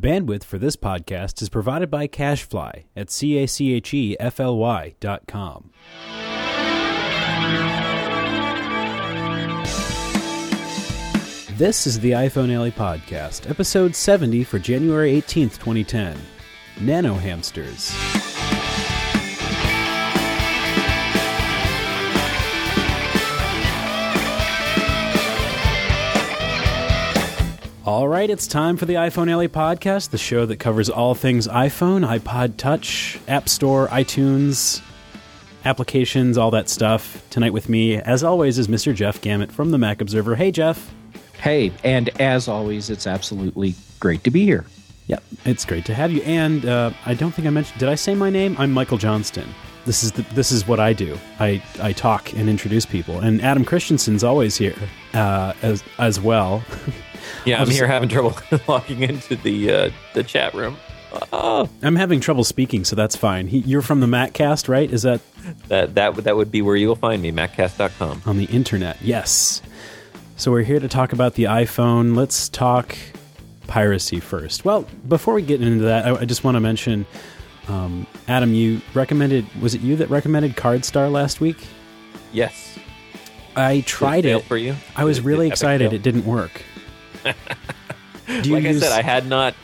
Bandwidth for this podcast is provided by CacheFly at CACHEFLY.com. This is the iPhone Alley Podcast, episode 70 for January 18th, 2010. Nano Hamsters. All right, it's time for the iPhone Alley Podcast, the show that covers all things iPhone, iPod Touch, App Store, iTunes, applications, all that stuff. Tonight with me, as always, is Mr. Jeff Gamet from the Mac Observer. Hey, Jeff. Hey, and as always, it's absolutely great to be here. Yep, it's great to have you. And I don't think I mentioned, did I say my name? I'm Michael Johnston. This is what I do. I talk and introduce people. And Adam Christensen's always here as well. Yeah, I'm here having trouble logging into the chat room. Oh. I'm having trouble speaking, so that's fine. You're from the MacCast, right? Is that would be where you'll find me, MacCast.com. On the internet, yes. So we're here to talk about the iPhone. Let's talk piracy first. Well, before we get into that, I just want to mention, Adam, you recommended, was it you that recommended CardStar last week? Yes. I tried it. For you? I was really excited. It didn't work. I said, I had not.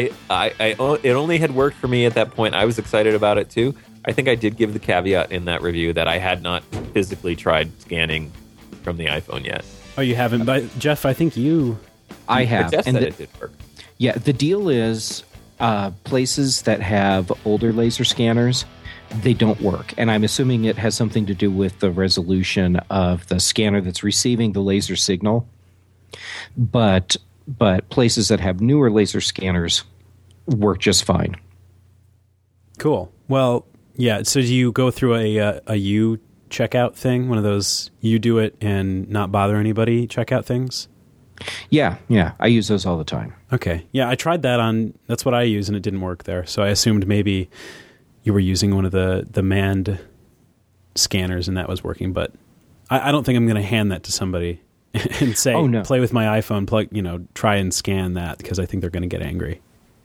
It only had worked for me at that point. I was excited about it too. I think I did give the caveat in that review that I had not physically tried scanning from the iPhone yet. Oh, you haven't? But Jeff, I think you. I have. And it did work. Yeah, the deal is places that have older laser scanners, they don't work. And I'm assuming it has something to do with the resolution of the scanner that's receiving the laser signal. But places that have newer laser scanners work just fine. Cool. Well, yeah. So do you go through a U checkout thing, one of those you do it and not bother anybody checkout things? Yeah. I use those all the time. Okay. Yeah, I tried that on. That's what I use, and it didn't work there. So I assumed maybe you were using one of the manned scanners, and that was working. But I don't think I'm going to hand that to somebody and say, oh, no. Play with my iPhone, try and scan that, because I think they're going to get angry.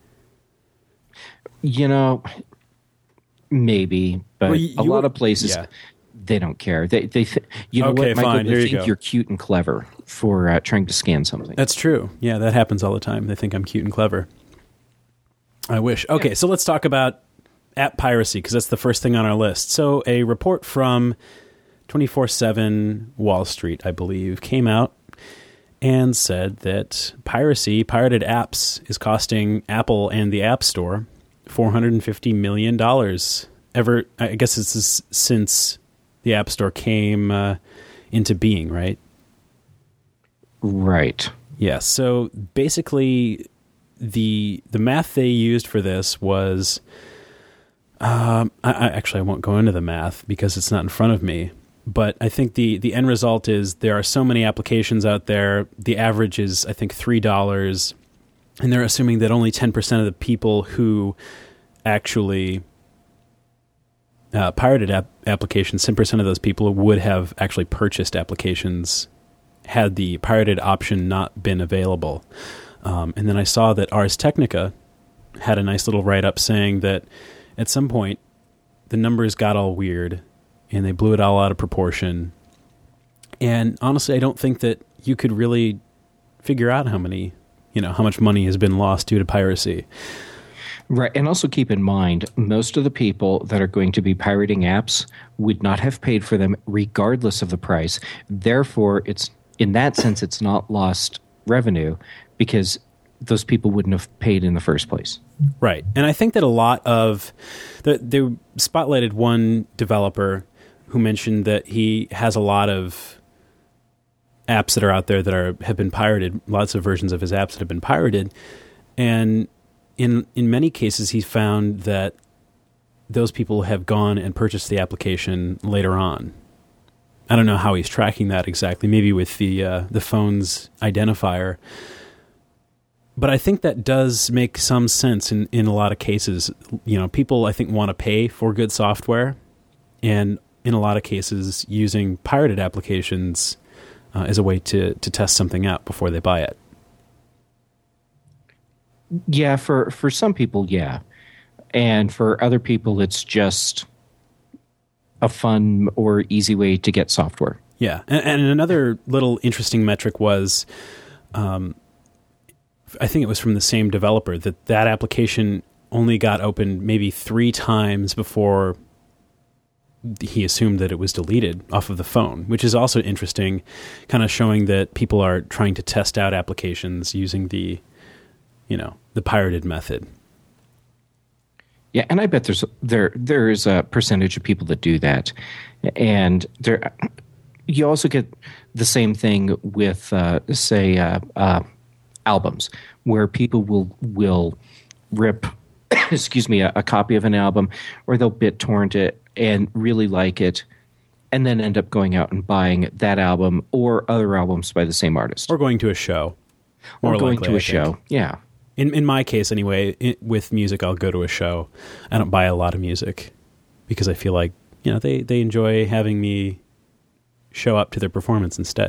Maybe, but a lot of places, they don't care. They okay, what, Michael, fine. Here they think you're cute and clever for trying to scan something. That's true. Yeah, that happens all the time. They think I'm cute and clever. I wish. Okay, so let's talk about app piracy, because that's the first thing on our list. So a report from 24/7 Wall Street, I believe, came out and said that pirated apps is costing Apple and the App Store $450 million. I guess it's since the App Store came into being, right? Right. Yeah, so basically the math they used for this was... I won't go into the math because it's not in front of me. But I think the end result is there are so many applications out there. The average is, I think, $3. And they're assuming that only 10% of the people who actually pirated applications, 10% of those people would have actually purchased applications had the pirated option not been available. And then I saw that Ars Technica had a nice little write-up saying that at some point the numbers got all weird and they blew it all out of proportion. And honestly, I don't think that you could really figure out how much money has been lost due to piracy. Right. And also keep in mind, most of the people that are going to be pirating apps would not have paid for them regardless of the price. Therefore, in that sense, it's not lost revenue because those people wouldn't have paid in the first place. Right. And I think that a lot of... They spotlighted one developer who mentioned that he has a lot of apps that are out there that have been pirated, lots of versions of his apps that have been pirated. And in many cases, he found that those people have gone and purchased the application later on. I don't know how he's tracking that exactly, maybe with the phone's identifier. But I think that does make some sense in a lot of cases. People, I think, want to pay for good software. And in a lot of cases, using pirated applications as a way to test something out before they buy it. Yeah, for some people, yeah. And for other people, it's just a fun or easy way to get software. Yeah. And another little interesting metric was, I think it was from the same developer, that application only got opened maybe 3 times before he assumed that it was deleted off of the phone, which is also interesting, kind of showing that people are trying to test out applications using the pirated method. Yeah, and I bet there's a percentage of people that do that, and you also get the same thing with albums, where people will rip excuse me a copy of an album, or they'll BitTorrent it and really like it, and then end up going out and buying that album or other albums by the same artist, or going to a show, or going to a show. Yeah. In my case, anyway, with music, I'll go to a show. I don't buy a lot of music because I feel like they enjoy having me show up to their performance instead.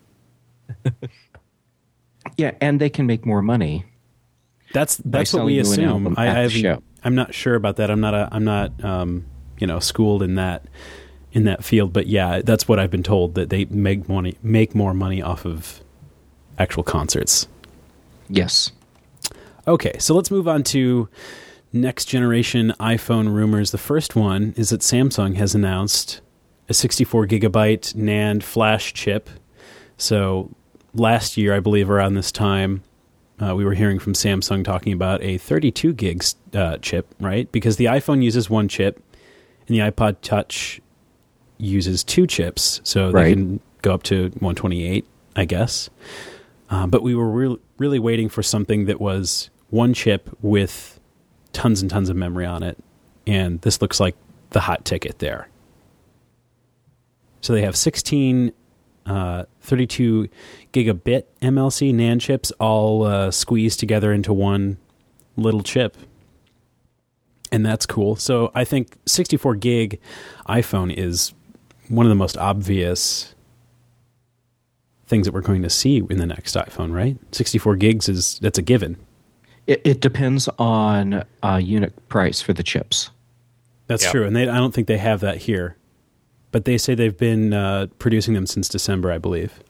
Yeah, and they can make more money. That's what we assume. I'm not sure about that. I'm not schooled in that field, but yeah, that's what I've been told, that they make more money off of actual concerts. Yes. Okay, so let's move on to next generation iPhone rumors. The first one is that Samsung has announced a 64 gigabyte NAND flash chip. So last year, I believe around this time, we were hearing from Samsung talking about a 32 gigs chip, right? Because the iPhone uses one chip and the iPod Touch uses 2 chips. So they can go up to 128, I guess. But we were really waiting for something that was one chip with tons and tons of memory on it. And this looks like the hot ticket there. So they have 16 32 gigabit MLC NAND chips all squeezed together into one little chip. And that's cool. So I think 64 gig iPhone is one of the most obvious things that we're going to see in the next iPhone, right? 64 gigs that's a given. It depends on unit price for the chips. That's true. And I don't think they have that here. But they say they've been producing them since December, I believe.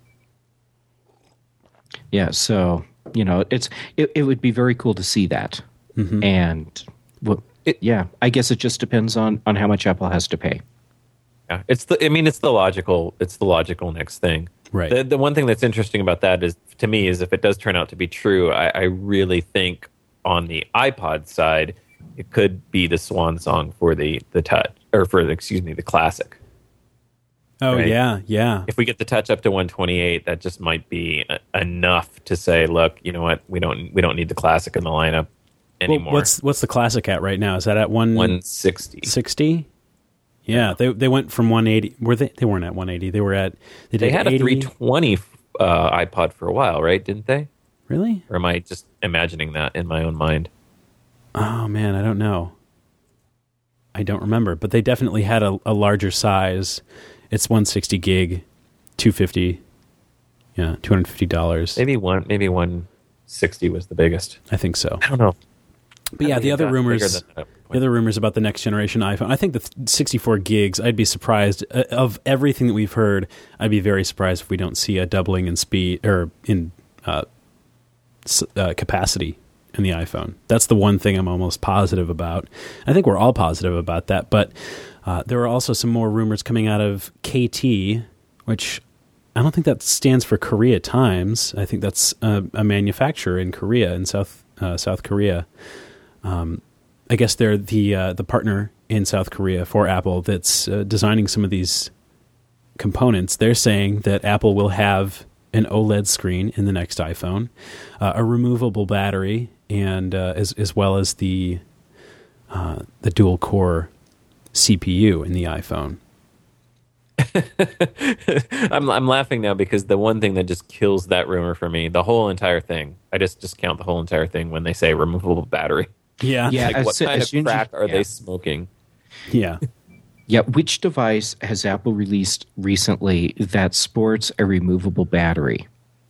Yeah, so, it would be very cool to see that. Mm-hmm. And, I guess it just depends on how much Apple has to pay. Yeah, it's the logical next thing. Right. The one thing that's interesting about that is, to me, is if it does turn out to be true, I really think on the iPod side, it could be the swan song for the Touch, or the Classic. Oh, right? Yeah. If we get the Touch up to 128, that just might be enough to say, look, you know what, we don't need the Classic in the lineup anymore. Well, what's the Classic at right now? Is that at 160? 60? Yeah, they went from 180. They weren't at 180. They had 80. A 320 iPod for a while, right? Didn't they? Really? Or am I just imagining that in my own mind? Oh man, I don't know. I don't remember, but they definitely had a larger size. It's 160 gig, $250. Yeah, $250. Maybe 160 was the biggest. I think so. I don't know. But yeah, the other rumors about the next generation iPhone, I think the 64 gigs, I'd be surprised. Of everything that we've heard, I'd be very surprised if we don't see a doubling in speed or in capacity in the iPhone. That's the one thing I'm almost positive about. I think we're all positive about that. But there are also some more rumors coming out of KT, which I don't think that stands for Korea Times. I think that's a manufacturer in Korea, in South Korea. I guess they're the partner in South Korea for Apple that's designing some of these components. They're saying that Apple will have an OLED screen in the next iPhone, a removable battery, and as well as the dual core CPU in the iPhone. I'm laughing now because the one thing that just kills that rumor for me, the whole entire thing, I just discount the whole entire thing when they say removable battery. Yeah. Like, what kind of crack are they smoking? Yeah. Yeah, which device has Apple released recently that sports a removable battery?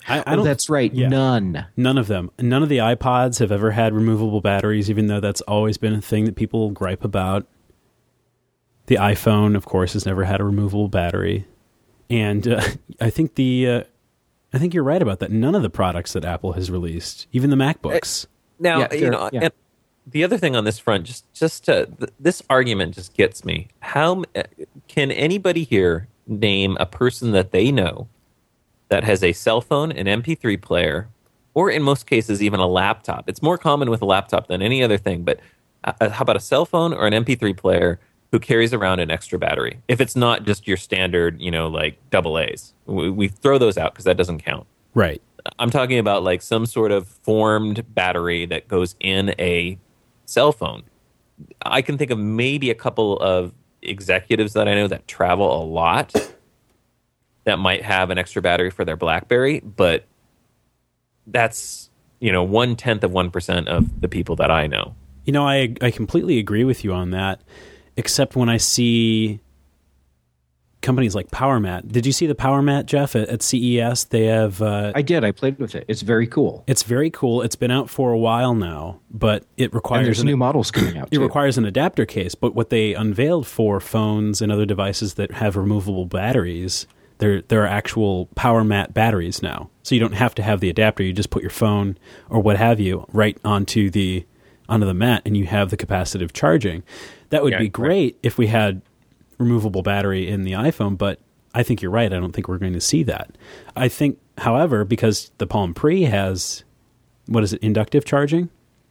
I don't. That's right. Yeah. None of them. None of the iPods have ever had removable batteries, even though that's always been a thing that people gripe about. The iPhone, of course, has never had a removable battery, and I think you're right about that. None of the products that Apple has released, even the MacBooks. Now, and the other thing on this front, this argument just gets me. How can anybody here name a person that they know that has a cell phone, an MP3 player, or in most cases even a laptop? It's more common with a laptop than any other thing, but how about a cell phone or an MP3 player who carries around an extra battery? If it's not just your standard, like AA's. We throw those out because that doesn't count. Right. I'm talking about like some sort of formed battery that goes in a cell phone. I can think of maybe a couple of executives that I know that travel a lot that might have an extra battery for their BlackBerry, but that's 1/10 of 1% of the people that I know. I completely agree with you on that, except when I see companies like PowerMat. Did you see the PowerMat, Jeff, at CES? They have... I did. I played with it. It's very cool. It's very cool. It's been out for a while now, but it requires... And there's new models coming out, It requires an adapter case, but what they unveiled for phones and other devices that have removable batteries, there are actual PowerMat batteries now. So you don't have to have the adapter. You just put your phone or what have you right onto the mat, and you have the capacitive charging. That would be great if we had removable battery in the iPhone, but I think you're right. I don't think we're going to see that. I think, however, because the Palm Pre has, inductive charging?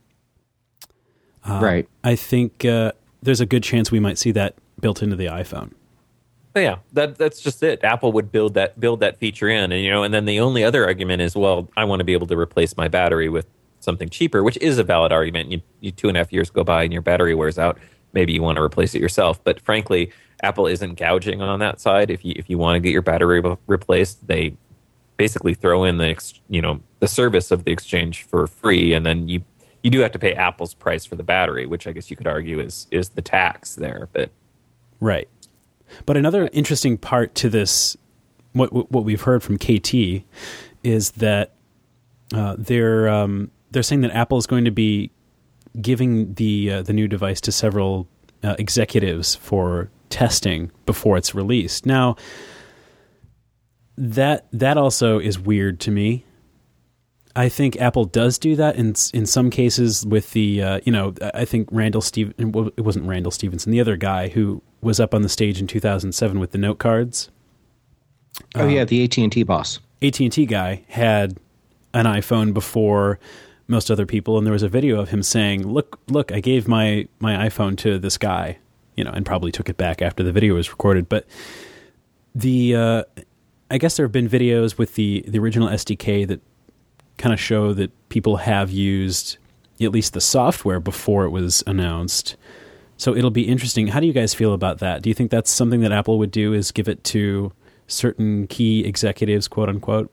Right. I think there's a good chance we might see that built into the iPhone. Yeah, that's just it. Apple would build that feature in, and then the only other argument is, well, I want to be able to replace my battery with something cheaper, which is a valid argument. You 2.5 years go by and your battery wears out. Maybe you want to replace it yourself. But frankly, Apple isn't gouging on that side. If you want to get your battery replaced, they basically throw in the service of the exchange for free, and then you do have to pay Apple's price for the battery, which I guess you could argue is the tax there. But right. But another interesting part to this, what we've heard from KT, is that they're saying that Apple is going to be giving the new device to several executives for testing before it's released. Now, that also is weird to me. I think Apple does do that in some cases with the I think it wasn't Randall Stevenson, the other guy who was up on the stage in 2007 with the note cards. Oh yeah, the AT&T boss. AT&T guy had an iPhone before most other people, and there was a video of him saying, look, I gave my iPhone to this guy, and probably took it back after the video was recorded. But I guess there have been videos with the original SDK that kind of show that people have used at least the software before it was announced. So it'll be interesting. How do you guys feel about that? Do you think that's something that Apple would do, is give it to certain key executives, quote unquote?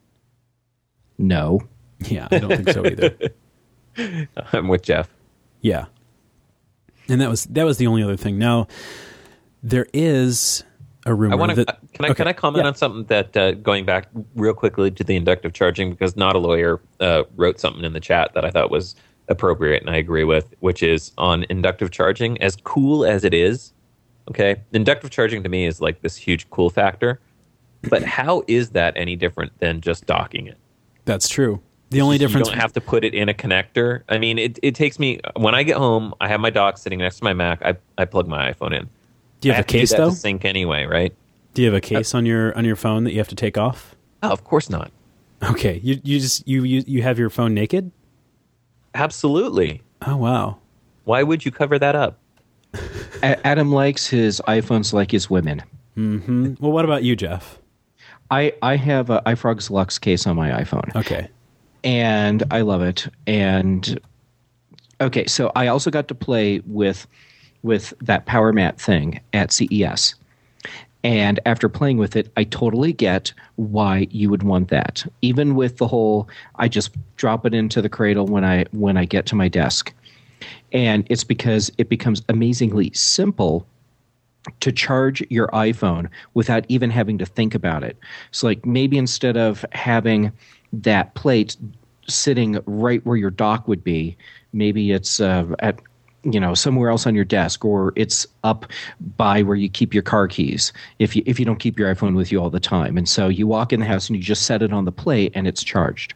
No. Yeah, I don't think so either. I'm with Jeff. Yeah. And that was the only other thing. Now, there is a rumor Can I comment on something that, going back real quickly to the inductive charging, because Not a Lawyer wrote something in the chat that I thought was appropriate and I agree with, which is on inductive charging. As cool as it is, okay, inductive charging to me is like this huge cool factor, but how is that any different than just docking it? That's true. The only difference... You don't have to put it in a connector. I mean, it takes me... When I get home, I have my dock sitting next to my Mac. I plug my iPhone in. Do you have a case, though? To sync anyway, right? Do you have a case on your phone that you have to take off? Oh, of course not. Okay. You have your phone naked? Absolutely. Oh, wow. Why would you cover that up? Adam likes his iPhones like his women. Mm-hmm. Well, what about you, Jeff? I have a iFrog's Lux case on my iPhone. Okay. And I love it. And okay, so I also got to play with that PowerMat thing at CES. And after playing with it, I totally get why you would want that. Even with the whole, I just drop it into the cradle when I get to my desk. And it's because it becomes amazingly simple to charge your iPhone without even having to think about it. So like maybe instead of having that plate sitting right where your dock would be, maybe it's at somewhere else on your desk, or it's up by where you keep your car keys if you don't keep your iPhone with you all the time. And so you walk in the house and you just set it on the plate and it's charged.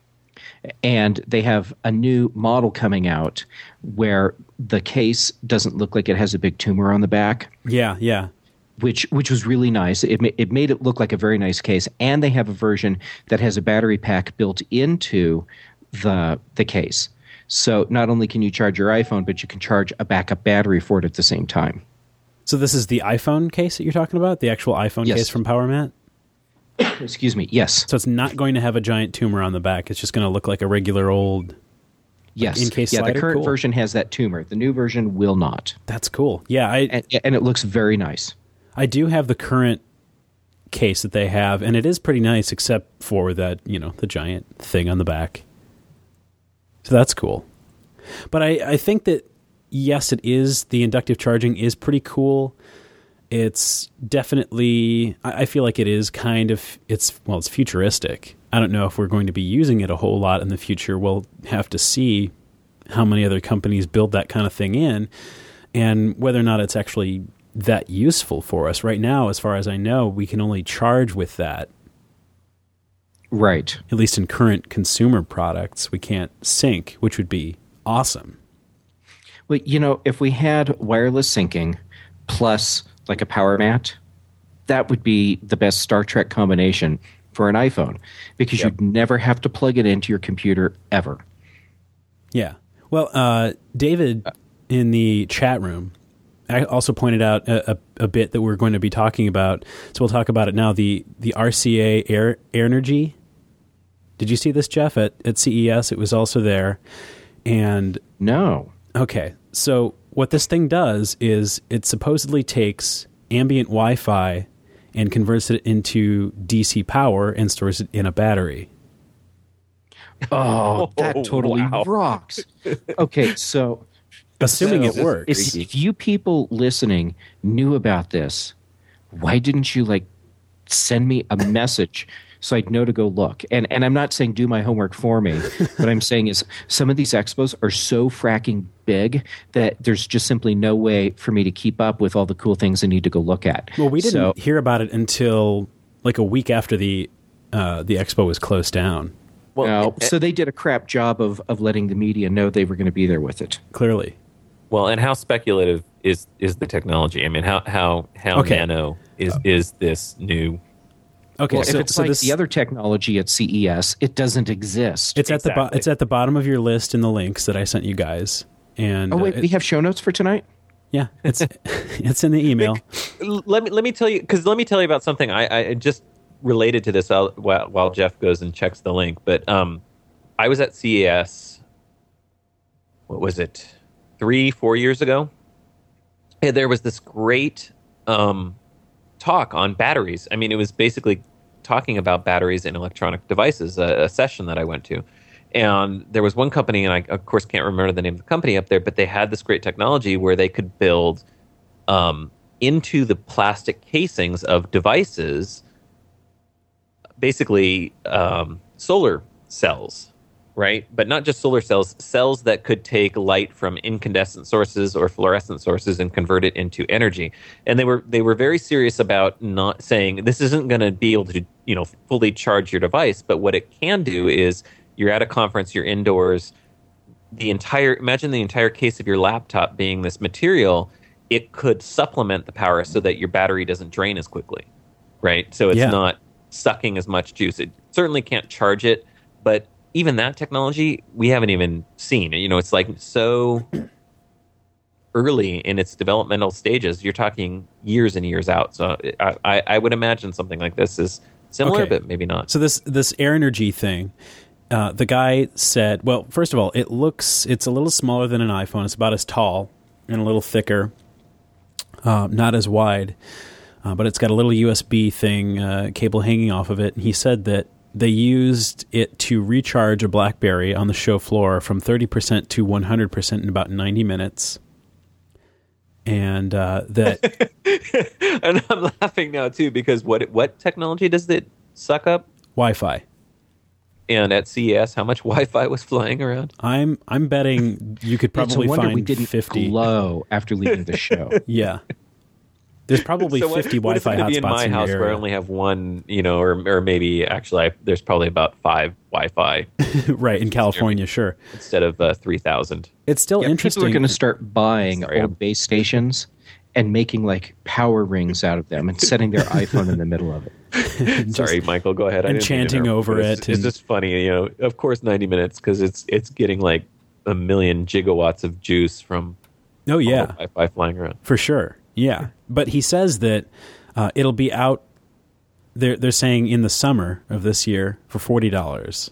And they have a new model coming out where the case doesn't look like it has a big tumor on the back. Yeah. Which was really nice. It made it look like a very nice case. And they have a version that has a battery pack built into the case. So not only can you charge your iPhone, but you can charge a backup battery for it at the same time. So this is the iPhone case that you're talking about? The actual iPhone case from PowerMat? Excuse me, yes. So it's not going to have a giant tumor on the back. It's just going to look like a regular old in-case slider? The current version has that tumor. The new version will not. That's cool. Yeah. And it looks very nice. I do have the current case that they have, and it is pretty nice except for that, the giant thing on the back. So that's cool. But I think that, yes, it is. The inductive charging is pretty cool. It's definitely, I feel like it is it's futuristic. I don't know if we're going to be using it a whole lot in the future. We'll have to see how many other companies build that kind of thing in and whether or not it's actually that useful for us. Right now, as far as I know, we can only charge with that. Right. At least in current consumer products, we can't sync, which would be awesome. Well, if we had wireless syncing plus like a power mat, that would be the best Star Trek combination for an iPhone because you'd never have to plug it into your computer ever. Yeah. Well, David in the chat room also pointed out a bit that we're going to be talking about. So we'll talk about it now. The RCA Airnergy. Did you see this, Jeff, at CES? It was also there. And no. Okay. So what this thing does is it supposedly takes ambient Wi-Fi and converts it into DC power and stores it in a battery. Oh, that totally rocks. Okay, so assuming it works. If you people listening knew about this, why didn't you send me a message so I'd know to go look? And I'm not saying do my homework for me. What I'm saying is some of these expos are so fracking big that there's just simply no way for me to keep up with all the cool things I need to go look at. Well, we didn't hear about it until a week after the expo was closed down. Well, so they did a crap job of letting the media know they were going to be there with it. Clearly. Well, and how speculative is the technology? I mean, how nano is this new? Okay, well, if it's the other technology at CES, it doesn't exist. It's at the bottom of your list in the links that I sent you guys. And we have show notes for tonight. Yeah, it's in the email. Let me tell you about something I just related to this while Jeff goes and checks the link. But I was at CES. What was it? 3-4 years ago? And there was this great talk on batteries. I mean, it was basically talking about batteries in electronic devices, a session that I went to. And there was one company, and I, of course, can't remember the name of the company up there, but they had this great technology where they could build into the plastic casings of devices, basically solar cells. Right, but not just solar cells that could take light from incandescent sources or fluorescent sources and convert it into energy. And they were very serious about not saying this isn't going to be able to fully charge your device, but what it can do is you're at a conference, you're indoors, imagine the entire case of your laptop being this material. It could supplement the power so that your battery doesn't drain as quickly, right? So it's not sucking as much juice. It certainly can't charge it, but even that technology, we haven't even seen. It's so early in its developmental stages. You're talking years and years out. So I would imagine something like this is similar, but maybe not. So this Airnergy thing, the guy said, well, first of all, it's a little smaller than an iPhone. It's about as tall and a little thicker, not as wide, but it's got a little USB thing, cable hanging off of it. And he said that they used it to recharge a BlackBerry on the show floor from 30% to 100% in about 90 minutes. and that and I'm laughing now too because what technology does it suck up? Wi-Fi. And at CES, how much Wi-Fi was flying around? I'm betting you could probably find we didn't 50 glow after leaving the show. Yeah. There's probably 50 Wi-Fi hotspots in my house where I only have one, or maybe actually there's probably about 5 Wi-Fi. Right, in California, sure. Instead of 3,000. It's still interesting. People are going to start buying old base stations and making like power rings out of them and setting their iPhone in the middle of it. Sorry, Michael, go ahead. And chanting over it. It's just funny, of course 90 minutes because it's getting like 1 million gigawatts of juice from Wi-Fi flying around. For sure. Yeah, but he says that it'll be out. They're saying in the summer of this year for $40.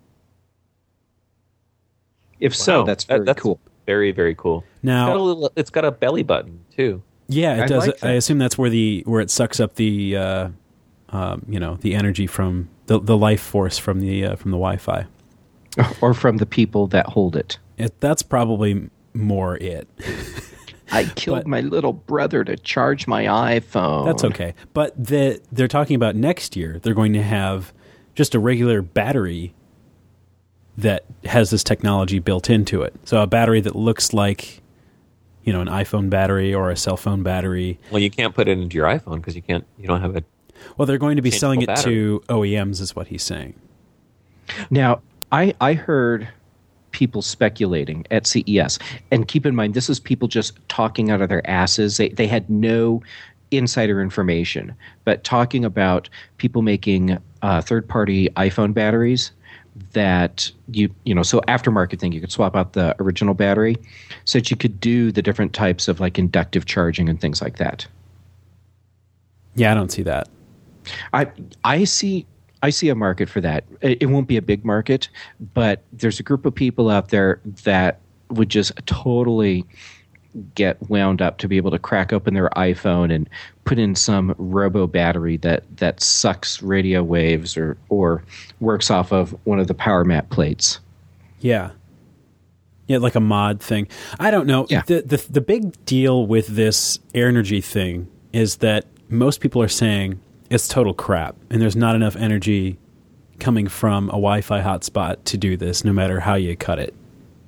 If so, that's cool. Very, very cool. Now it's got a belly button too. Yeah, it does. Like I assume that's where it sucks up the the energy from the life force from the Wi-Fi, or from the people that hold it. That's probably more it. I killed my little brother to charge my iPhone. That's okay. But they're talking about next year, they're going to have just a regular battery that has this technology built into it. So a battery that looks like, an iPhone battery or a cell phone battery. Well, you can't put it into your iPhone because you don't have a... Well, they're going to be selling it battery to OEMs is what he's saying. Now, I heard people speculating at CES. And keep in mind, this is people just talking out of their asses. They had no insider information, but talking about people making third-party iPhone batteries that so aftermarket thing, you could swap out the original battery so that you could do the different types of like inductive charging and things like that. Yeah, I don't see that. I see a market for that. It won't be a big market, but there's a group of people out there that would just totally get wound up to be able to crack open their iPhone and put in some robo battery that sucks radio waves or works off of one of the power mat plates. Yeah. Yeah, like a mod thing. I don't know. Yeah. The big deal with this Airnergy thing is that most people are saying it's total crap and there's not enough energy coming from a Wi-Fi hotspot to do this, no matter how you cut it.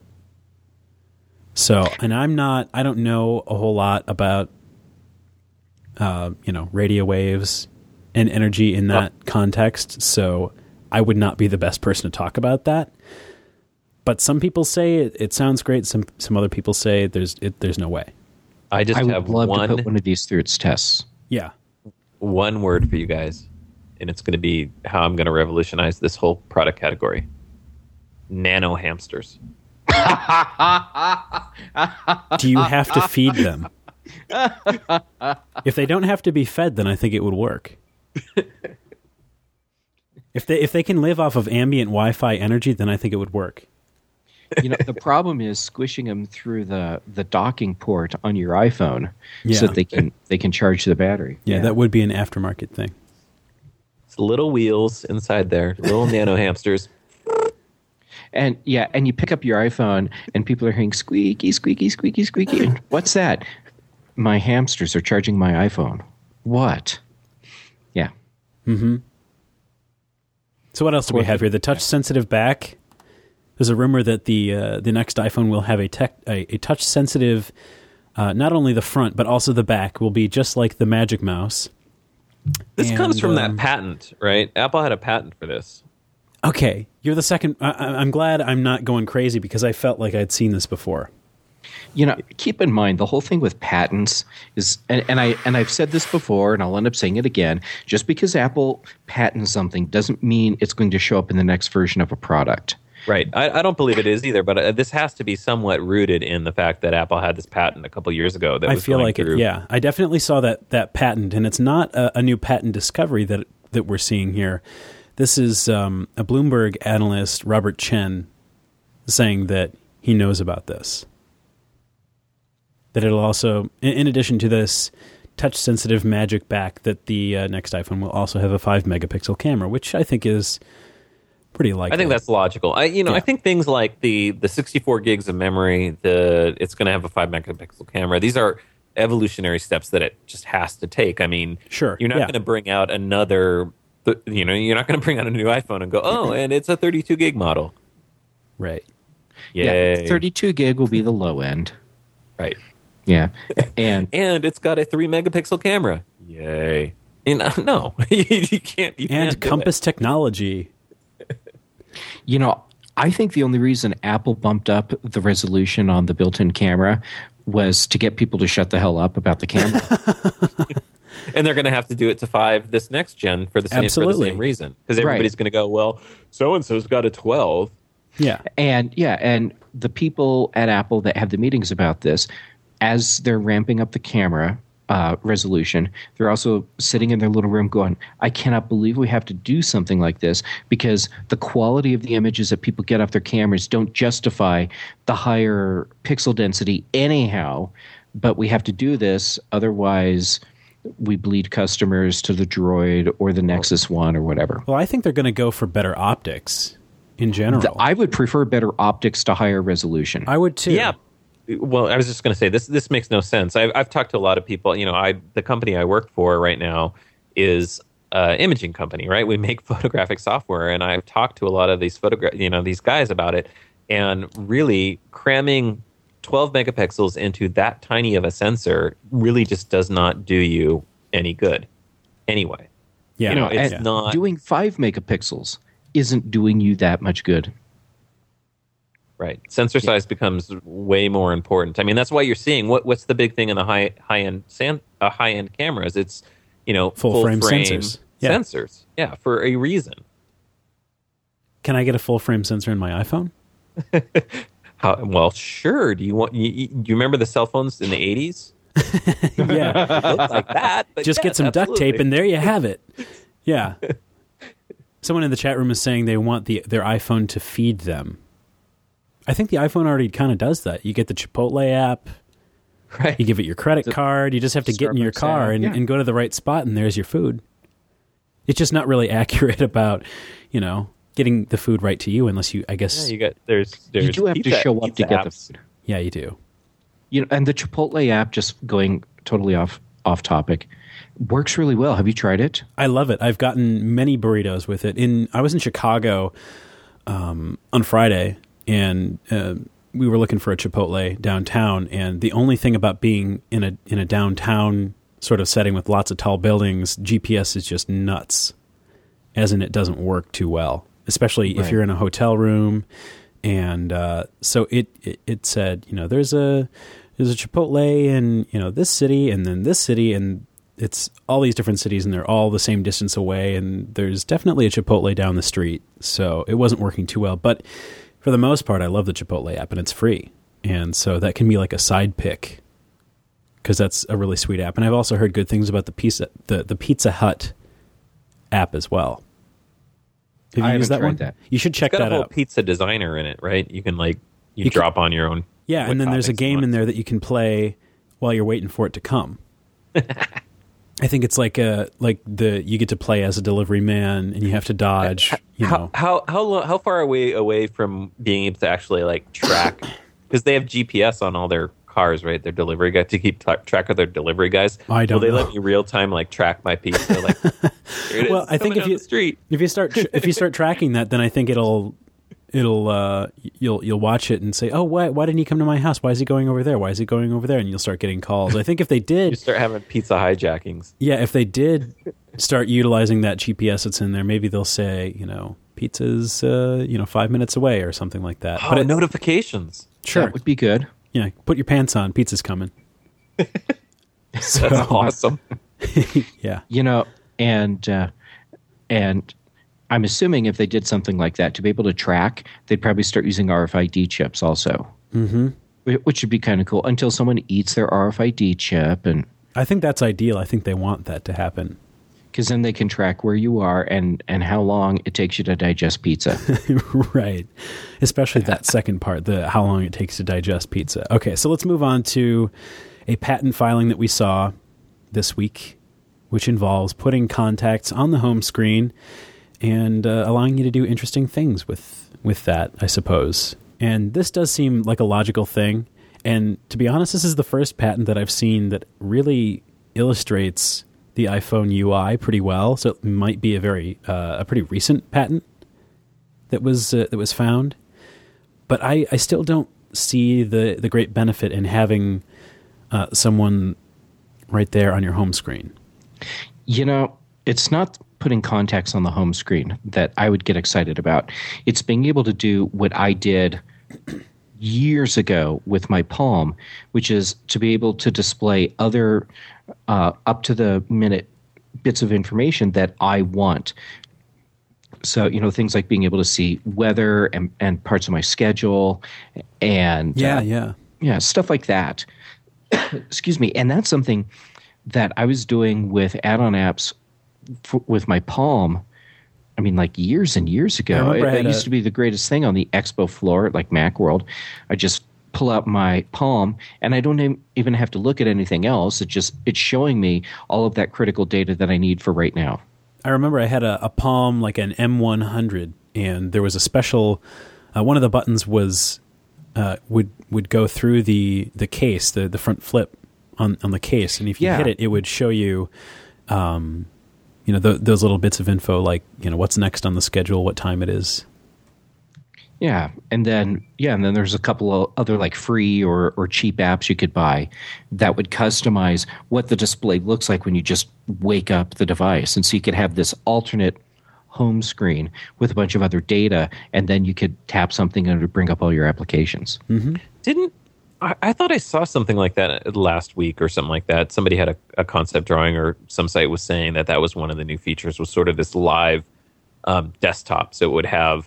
So, and I don't know a whole lot about, radio waves and energy in that context. So I would not be the best person to talk about that. But some people say it sounds great. Some other people say there's no way. I would love to put one of these through its tests. Yeah. One word for you guys, and it's going to be how I'm going to revolutionize this whole product category. Nano hamsters. Do you have to feed them? If they don't have to be fed, then I think it would work. If they can live off of ambient Wi-Fi energy, then I think it would work. The problem is squishing them through the docking port on your iPhone so that they can charge the battery. Yeah, that would be an aftermarket thing. It's little wheels inside there, little nano hamsters. And you pick up your iPhone and people are hearing squeaky, squeaky, squeaky, squeaky. And what's that? My hamsters are charging my iPhone. What? Yeah. Mm-hmm. So what else do we have here? The touch-sensitive back. There's a rumor that the next iPhone will have a touch-sensitive, not only the front, but also the back will be just like the Magic Mouse. This comes from that patent, right? Apple had a patent for this. Okay, you're the second. I'm glad I'm not going crazy because I felt like I'd seen this before. Keep in mind the whole thing with patents is, and I've said this before, and I'll end up saying it again. Just because Apple patents something doesn't mean it's going to show up in the next version of a product. Right. I don't believe it is either, but this has to be somewhat rooted in the fact that Apple had this patent a couple years ago. That I feel like through. Yeah, I definitely saw that patent, and it's not a new patent discovery that we're seeing here. This is a Bloomberg analyst, Robert Chen, saying that he knows about this. That it'll also, in addition to this touch-sensitive Magic back, that the next iPhone will also have a 5-megapixel camera, which I think is pretty likely. I think that's logical. I think things like the 64 gigs of memory, it's going to have a 5-megapixel camera. These are evolutionary steps that it just has to take. I mean, sure, you're not going to bring out another, you're not going to bring out a new iPhone and go, oh, and it's a 32 gig model. Right. Yay. Yeah, 32 gig will be the low end. Right. Yeah. And it's got a 3 megapixel camera. Yay. No, you can't. And Compass technology. I think the only reason Apple bumped up the resolution on the built-in camera was to get people to shut the hell up about the camera. And they're going to have to do it to 5 this next gen for the same reason. Because everybody's going to go, well, so-and-so's got a 12. Yeah. And the people at Apple that have the meetings about this, as they're ramping up the camera resolution, they're also sitting in their little room going, I cannot believe we have to do something like this because the quality of the images that people get off their cameras don't justify the higher pixel density anyhow, but we have to do this, otherwise we bleed customers to the Droid or the Nexus One or whatever. Well, I think they're going to go for better optics in general. I would prefer better optics to higher resolution. I would too. Yeah. Well, I was just going to say this makes no sense. I've talked to a lot of people. The company I work for right now is an imaging company, right? We make photographic software, and I've talked to a lot of these these guys about it, and really cramming 12 megapixels into that tiny of a sensor really just does not do you any good. Anyway, yeah, it's not doing 5 megapixels isn't doing you that much good. Right. Sensor size becomes way more important. I mean, that's why you're seeing what's the big thing in the high end cameras? It's, full frame sensors. Yeah. Sensors. Yeah, for a reason. Can I get a full frame sensor in my iPhone? Well, sure. Do you remember the cell phones in the 80s? Yeah. It looked like that. But just get some duct tape and there you have it. Yeah. Someone in the chat room is saying they want their iPhone to feed them. I think the iPhone already kind of does that. You get the Chipotle app. Right. You give it your credit card. You just have to get in your car and go to the right spot, and there's your food. It's just not really accurate about, getting the food right to you unless you, I guess. Yeah, there's you do have to show up to get the food. Yeah, you do. And the Chipotle app, just going totally off topic, works really well. Have you tried it? I love it. I've gotten many burritos with it. I was in Chicago on Friday, and we were looking for a Chipotle downtown, and the only thing about being in a downtown sort of setting with lots of tall buildings, GPS is just nuts, as in it doesn't work too well, especially if you're in a hotel room. And so it said, there's a Chipotle in this city, and then this city, and it's all these different cities, and they're all the same distance away, and there's definitely a Chipotle down the street. So it wasn't working too well, but for the most part, I love the Chipotle app, and it's free. And so that can be like a side pick, because that's a really sweet app. And I've also heard good things about the Pizza Hut app as well. Have you used that one? That. You should check that out. It's got a whole pizza designer in it, right? You can you drop on your own. Yeah, and then there's a game in there that you can play while you're waiting for it to come. I think it's you get to play as a delivery man, and you have to dodge. How far away from being able to actually track? Because they have GPS on all their cars, right? Their delivery guys, to keep track of their delivery guys. I don't know. Will they let me real time track my pizza? Here it is, well, I think if you start tracking that, then I think you'll watch it and say, oh, why didn't he come to my house? Why is he going over there? Why is he going over there? And you'll start getting calls. I think if they did, you start having pizza hijackings. Yeah, if they did start utilizing that GPS that's in there, maybe they'll say, pizza's 5 minutes away or something like that. But notifications. Sure, that would be good. Yeah, put your pants on. Pizza's coming. That's awesome. Yeah, and I'm assuming if they did something like that to be able to track, they'd probably start using RFID chips also, which would be kind of cool until someone eats their RFID chip. And I think that's ideal. I think they want that to happen. Because then they can track where you are and how long it takes you to digest pizza. Right. Especially that second part, the how long it takes to digest pizza. Okay, so let's move on to a patent filing that we saw this week, which involves putting contacts on the home screen and allowing you to do interesting things with that, I suppose. And this does seem like a logical thing. And to be honest, this is the first patent that I've seen that really illustrates the iPhone UI pretty well. So it might be a pretty recent patent that was found. But I still don't see the great benefit in having someone right there on your home screen. It's not putting contacts on the home screen that I would get excited about. It's being able to do what I did years ago with my Palm, which is to be able to display other up-to-the-minute bits of information that I want. So, things like being able to see weather and parts of my schedule and stuff like that. Excuse me. And that's something that I was doing with add-on apps with my Palm. I mean, like years and years ago. It used to be the greatest thing on the expo floor at like Macworld. I just pull out my Palm and I don't even have to look at anything else. It's showing me all of that critical data that I need for right now. I remember I had a Palm, like an M100, and there was a special. One of the buttons was would go through the case, the front flip on the case, and if you hit it, it would show you, those little bits of info, like what's next on the schedule, what time it is. Yeah, and then there's a couple of other like free or cheap apps you could buy that would customize what the display looks like when you just wake up the device. And so you could have this alternate home screen with a bunch of other data, and then you could tap something and it would bring up all your applications. Mm-hmm. I thought I saw something like that last week or something like that. Somebody had a concept drawing, or some site was saying that was one of the new features, was sort of this live desktop. So it would have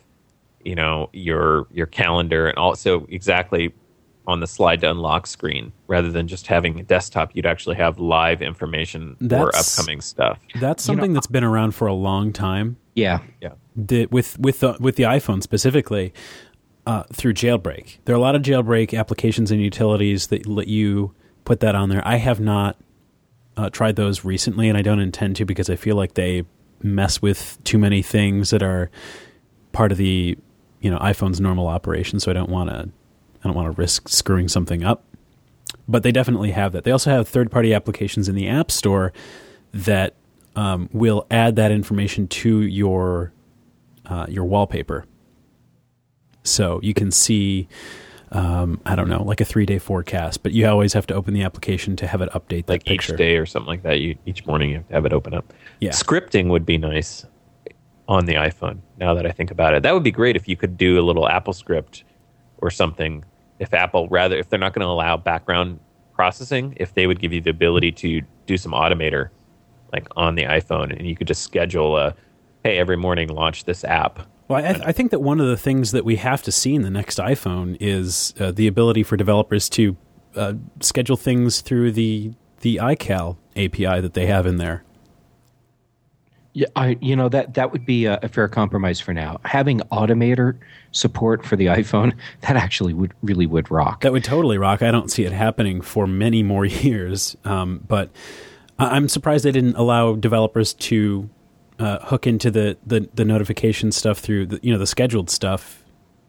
your calendar, and also exactly on the slide to unlock screen, rather than just having a desktop, you'd actually have live information for upcoming stuff. That's something that's been around for a long time. Yeah. With the iPhone specifically, through Jailbreak. There are a lot of Jailbreak applications and utilities that let you put that on there. I have not tried those recently, and I don't intend to, because I feel like they mess with too many things that are part of the iPhone's normal operation, so I don't want to risk screwing something up. But they definitely have that. They also have third-party applications in the App Store that will add that information to your wallpaper, so you can see like a 3-day forecast. But you always have to open the application to have it update that like picture. Each day or something like that. Each morning you have to have it open up. Yeah, scripting would be nice on the iPhone, now that I think about it. That would be great if you could do a little Apple script or something. If they're not going to allow background processing, if they would give you the ability to do some automator like on the iPhone, and you could just schedule hey, every morning launch this app. Well, I think that one of the things that we have to see in the next iPhone is the ability for developers to schedule things through the iCal API that they have in there. Yeah, that would be a fair compromise for now. Having Automator support for the iPhone, that actually would rock. That would totally rock. I don't see it happening for many more years, but I'm surprised they didn't allow developers to hook into the notification stuff through the scheduled stuff,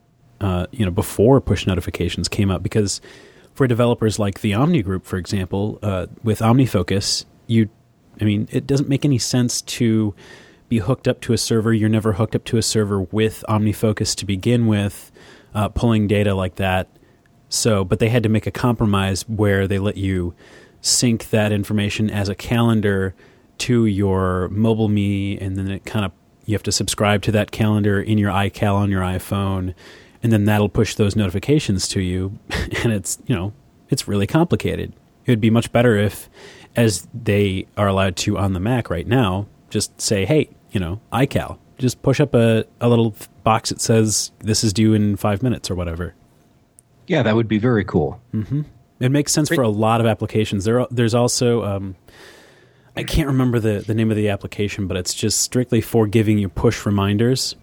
before push notifications came up. Because for developers like the Omni Group, for example, with OmniFocus, it doesn't make any sense to be hooked up to a server. You're never hooked up to a server with OmniFocus to begin with, pulling data like that. But they had to make a compromise where they let you sync that information as a calendar to your MobileMe, and then you have to subscribe to that calendar in your iCal on your iPhone, and then that'll push those notifications to you. And it's really complicated. It would be much better if, as they are allowed to on the Mac right now, just say, hey, iCal, just push up a little box that says this is due in 5 minutes or whatever. Yeah, that would be very cool. Mm-hmm. It makes sense for a lot of applications. There's also, I can't remember the name of the application, but it's just strictly for giving you push reminders.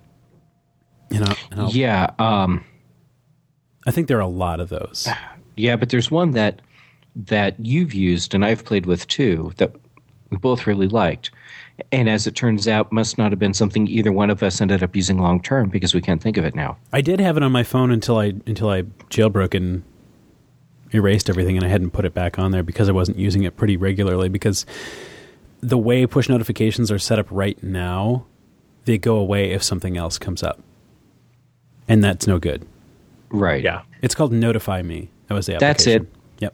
Yeah. I think there are a lot of those. Yeah, but there's one that you've used and I've played with too that we both really liked. And as it turns out, must not have been something either one of us ended up using long term, because we can't think of it now. I did have it on my phone until I jailbroke and erased everything and I hadn't put it back on there because I wasn't using it pretty regularly, because the way push notifications are set up right now, they go away if something else comes up. And that's no good. Right. Yeah. It's called Notify Me. That was the That's application. it.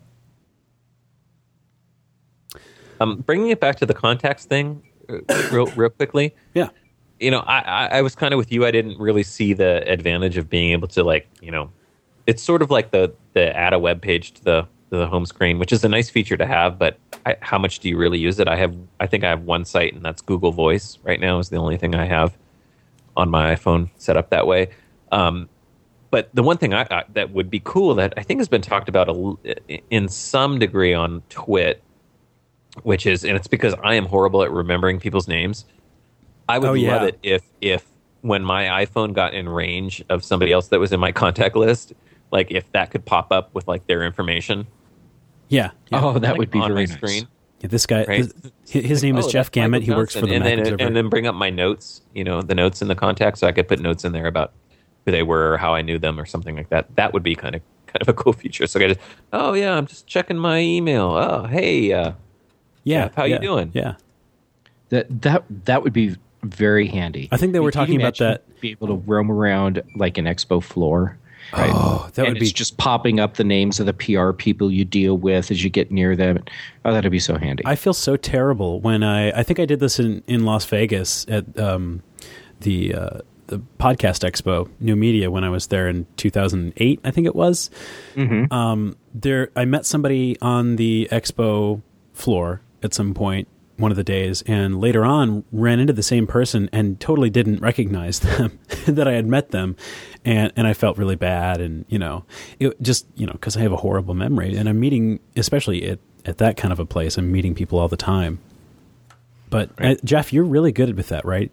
Yep. Bringing it back to the contacts thing real quickly. Yeah. You know, I was kind of with you. I didn't really see the advantage of being able to, like, you know, it's sort of like the add a web page to the home screen, which is a nice feature to have, but how much do you really use it? I think I have one site, and that's Google Voice right now is the only thing I have on my iPhone set up that way. But the one thing that would be cool that I think has been talked about in some degree on Twit, which is, and it's because I am horrible at remembering people's names. I would love it if when my iPhone got in range of somebody else that was in my contact list, like if that could pop up with like their information. Yeah. Oh, that would be on very my nice. Screen. Yeah, this guy, Right? his name is Jeff that's Gamet. Michael He works for the Johnson. Mac Observer. And then bring up my notes, you know, the notes in the contact, so I could put notes in there about who they were or how I knew them or something like that. That would be kind of a cool feature. So I just, I'm just checking my email. Oh, hey, how you doing? Yeah. That would be very handy. I think they were Can you talking about imagine that. Be able to roam around like an expo floor. Right? Oh, that and would be it's just popping up the names of the PR people you deal with as you get near them. Oh, that'd be so handy. I feel so terrible when I think I did this in Las Vegas at the Podcast Expo, New Media, when I was there in 2008, I think it was. Mm-hmm. I met somebody on the expo floor at some point one of the days, and later on ran into the same person and totally didn't recognize them, that I had met them. And I felt really bad. And, it just, because I have a horrible memory, and I'm meeting, especially at that kind of a place, I'm meeting people all the time. But right. Jeff, you're really good with that, right?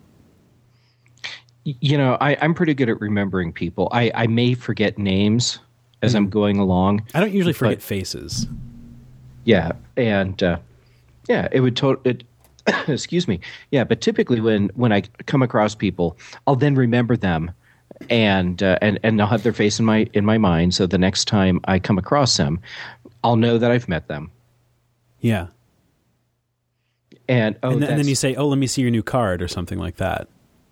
I'm pretty good at remembering people. I may forget names as I'm going along. I don't usually forget faces. Yeah. And, it would excuse me. Yeah. But typically when I come across people, I'll then remember them and I'll have their face in my mind. So the next time I come across them, I'll know that I've met them. Yeah. And then you say, "Oh, let me see your new card," or something like that.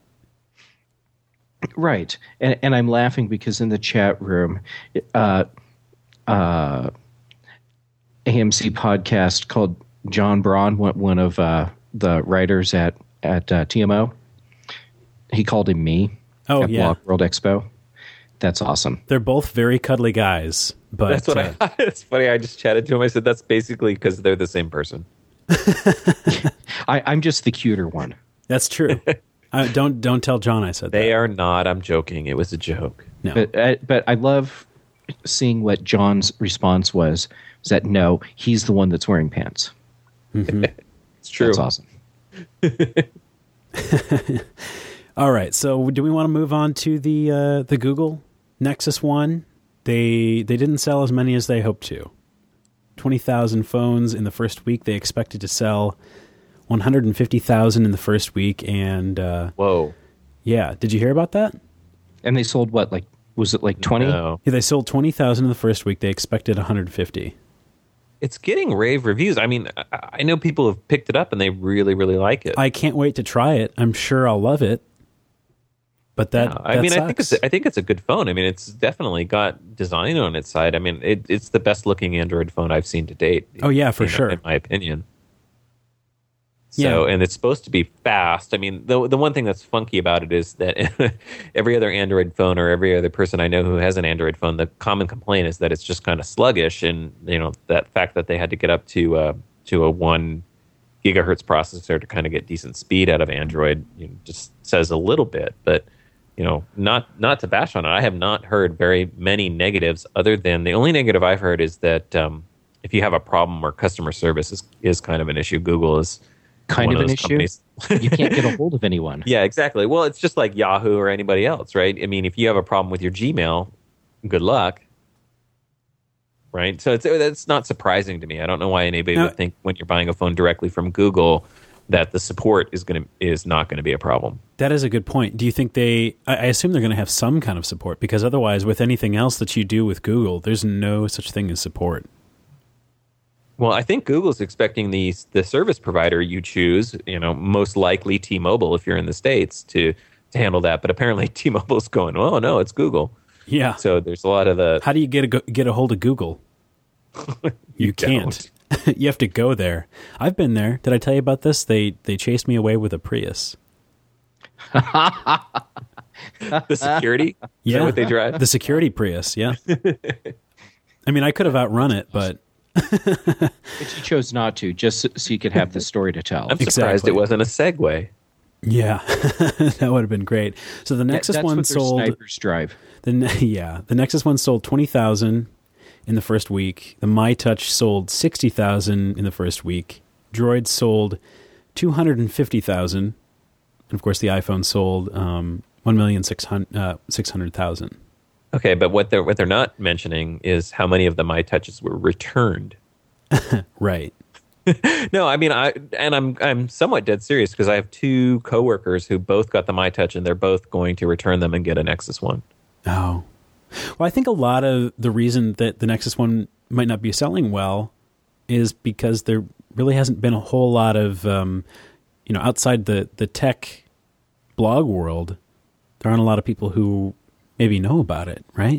Right. And I'm laughing because in the chat room, AMC podcast called John Braun, one of the writers at TMO. He called him me at Blog World Expo. That's awesome. They're both very cuddly guys. But that's what it's funny. I just chatted to him. I said, that's basically because they're the same person. I'm just the cuter one. That's true. Don't tell John I said that. They are not. I'm joking. It was a joke. No. But I love seeing what John's response was that no, he's the one that's wearing pants. Mm-hmm. It's true. That's awesome. All right. So do we want to move on to the Google Nexus One? They didn't sell as many as they hoped to. 20,000 phones in the first week. They expected to sell 150,000 in the first week, and whoa, yeah. Did you hear about that? And they sold what? Like, was it like 20? No. Yeah, they sold 20,000 in the first week. They expected 150. It's getting rave reviews. I mean, I know people have picked it up and they really, really like it. I can't wait to try it. I'm sure I'll love it. But that sucks. I think it's a good phone. I mean, it's definitely got design on its side. I mean, it's the best looking Android phone I've seen to date. Oh yeah, for sure. In my opinion. So, and it's supposed to be fast. I mean, the one thing that's funky about it is that every other Android phone or every other person I know who has an Android phone, the common complaint is that it's just kind of sluggish. And, that fact that they had to get up to a 1 gigahertz processor to kind of get decent speed out of Android, just says a little bit. But, not to bash on it. I have not heard very many negatives other than the only negative I've heard is that if you have a problem where customer service is kind of an issue, Google is kind of an issue. You can't get a hold of anyone. Yeah, exactly. Well, it's just like Yahoo or anybody else, right? I mean, if you have a problem with your Gmail, good luck, right? So that's not surprising to me. I don't know why anybody would think when you're buying a phone directly from Google that the support is not going to be a problem. That is a good point. Do you think I assume they're going to have some kind of support, because otherwise with anything else that you do with Google, there's no such thing as support. Well, I think Google's expecting the service provider you choose, most likely T-Mobile if you're in the States, to handle that. But apparently T-Mobile's going, oh, no, it's Google. Yeah. So there's a lot of the... How do you get a hold of Google? You can't. You have to go there. I've been there. Did I tell you about this? They chased me away with a Prius. The security? Is that what they drive? The security Prius, yeah. I mean, I could have outrun it, but... But you chose not to, just so you could have the story to tell. I'm surprised it wasn't a Segway. Yeah, that would have been great. So the Nexus One sold... Snipers drive. The Nexus One sold 20,000 in the first week. The MyTouch sold 60,000 in the first week. Droid sold 250,000. And of course, the iPhone sold 1,600,000. Okay, but what they're not mentioning is how many of the MyTouches were returned. Right. No, I mean, I'm somewhat dead serious, because I have two coworkers who both got the MyTouch, and they're both going to return them and get a Nexus One. Oh. Well, I think a lot of the reason that the Nexus One might not be selling well is because there really hasn't been a whole lot of, outside the tech blog world, there aren't a lot of people who maybe know about it, right?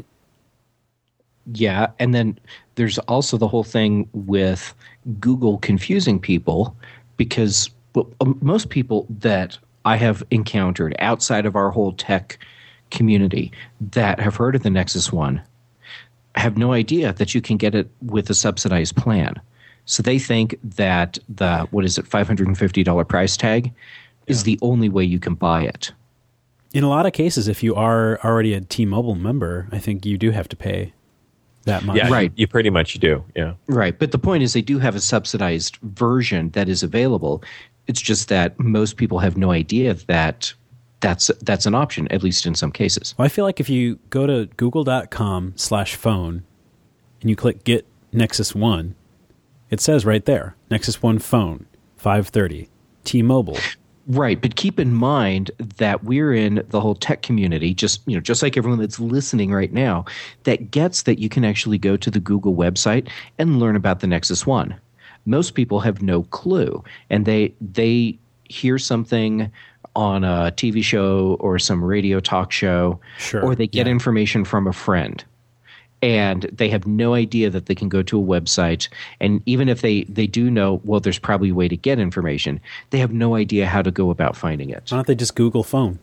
Yeah, and then there's also the whole thing with Google confusing people, because most people that I have encountered outside of our whole tech community that have heard of the Nexus One have no idea that you can get it with a subsidized plan. So they think that the $550 price tag is the only way you can buy it. In a lot of cases, if you are already a T-Mobile member, I think you do have to pay that much. Yeah, right. You pretty much do, yeah. Right, but the point is they do have a subsidized version that is available. It's just that most people have no idea that that's an option, at least in some cases. Well, I feel like if you go to google.com/phone and you click Get Nexus One, it says right there, Nexus One phone, $530, T-Mobile. Right, but keep in mind that we're in the whole tech community, just like everyone that's listening right now, that gets that you can actually go to the Google website and learn about the Nexus One. Most people have no clue, and they hear something on a TV show or some radio talk show, or they get information from a friend. And they have no idea that they can go to a website. And even if they do know, well, there's probably a way to get information, they have no idea how to go about finding it. Why don't they just Google phone?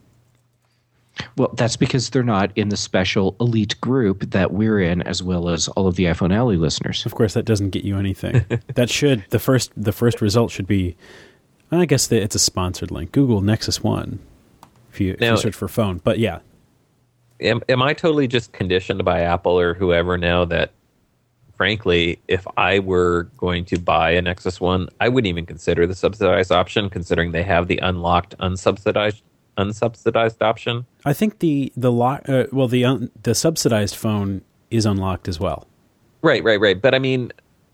Well, that's because they're not in the special elite group that we're in, as well as all of the iPhone Alley listeners. Of course, that doesn't get you anything. The first result should be, I guess it's a sponsored link. Google Nexus One if you search for phone. But yeah. Am I totally just conditioned by Apple or whoever now that, frankly, if I were going to buy a Nexus One, I wouldn't even consider the subsidized option, considering they have the unlocked unsubsidized option? I think the subsidized phone is unlocked as well. Right. But I mean,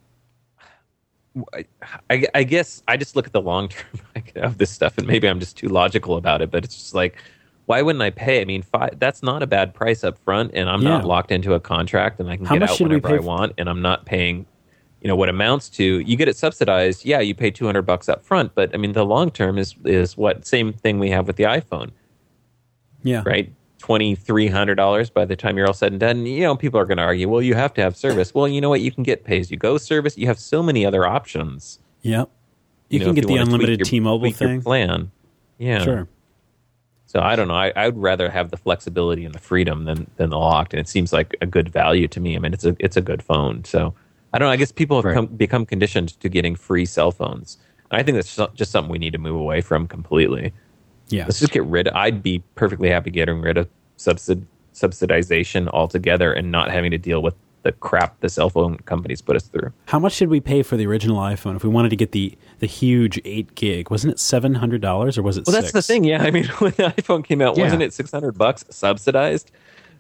I guess I just look at the long term of this stuff, and maybe I'm just too logical about it. But it's just like, why wouldn't I pay? I mean, that's not a bad price up front, and I'm not locked into a contract, and I can get out whenever I want, and I'm not paying, what amounts to. You get it subsidized, yeah, you pay $200 up front, but I mean, the long term is what? Same thing we have with the iPhone. Yeah. Right? $2,300 by the time you're all said and done. People are going to argue, well, you have to have service. Well, you know what? You can get pay-as-you-go service. You have so many other options. Yep. You can get the unlimited T-Mobile thing. Your plan. Yeah. Sure. So I don't know. I would rather have the flexibility and the freedom than the locked, and it seems like a good value to me. I mean, it's a good phone. So I don't know. I guess people have become conditioned to getting free cell phones. And I think that's just something we need to move away from completely. Yeah. Let's just get rid of. I'd be perfectly happy getting rid of subsidization altogether and not having to deal with the crap the cell phone companies put us through. How much did we pay for the original iPhone if we wanted to get the huge 8 gig? Wasn't it $700 or was it $600? Well, that's the thing. Yeah, I mean, when the iPhone came out, wasn't it $600 subsidized?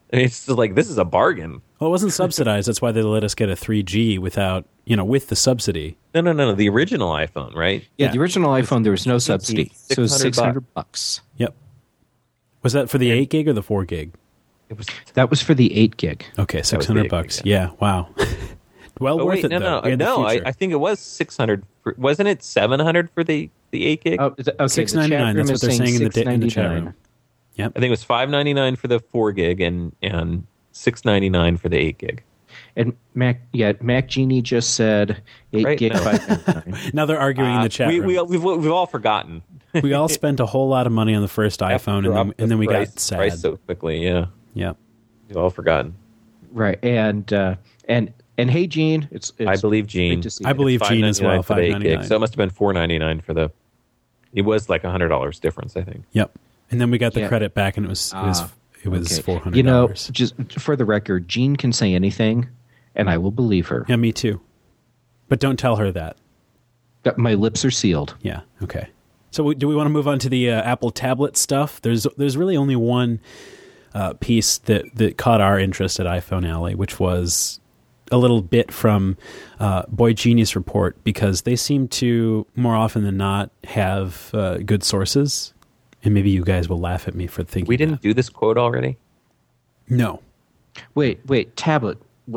It's just like, this is a bargain. Well, it wasn't subsidized. That's why they let us get a 3G without, with the subsidy. No. The original iPhone, right? Yeah, the original iPhone, there was no subsidy. So it was $600. Yep. Was that for the 8 gig or the 4 gig? That was for the 8 gig. Okay, $600. Yeah, wow. Well, worth it, though. No, I think it was 600. Wasn't it 700 for the 8 gig? Oh, okay. $699. That's what they're saying in the chat room. Yep. I think it was $599 for the 4 gig and $699 for the 8 gig. And Mac Genie just said 8 gig, $599. Now they're arguing in the chat room. We've all forgotten. We all spent a whole lot of money on the first iPhone, and then we got sad. Price so quickly, yeah. Yep. We've all forgotten. Right, and hey, Gene, I believe Gene. I believe Gene as well. $599. So it must have been $499 for the. It was like $100 difference, I think. Yep. And then we got the credit back, and it was $400. Just for the record, Gene can say anything, and I will believe her. Yeah, me too. But don't tell her that. My lips are sealed. Yeah. Okay. So do we want to move on to the Apple tablet stuff? There's really only one piece that caught our interest at iPhone Alley, which was a little bit from Boy Genius Report, because they seem to, more often than not, have good sources. And maybe you guys will laugh at me for thinking we didn't do this quote already? No. Wait, tablet.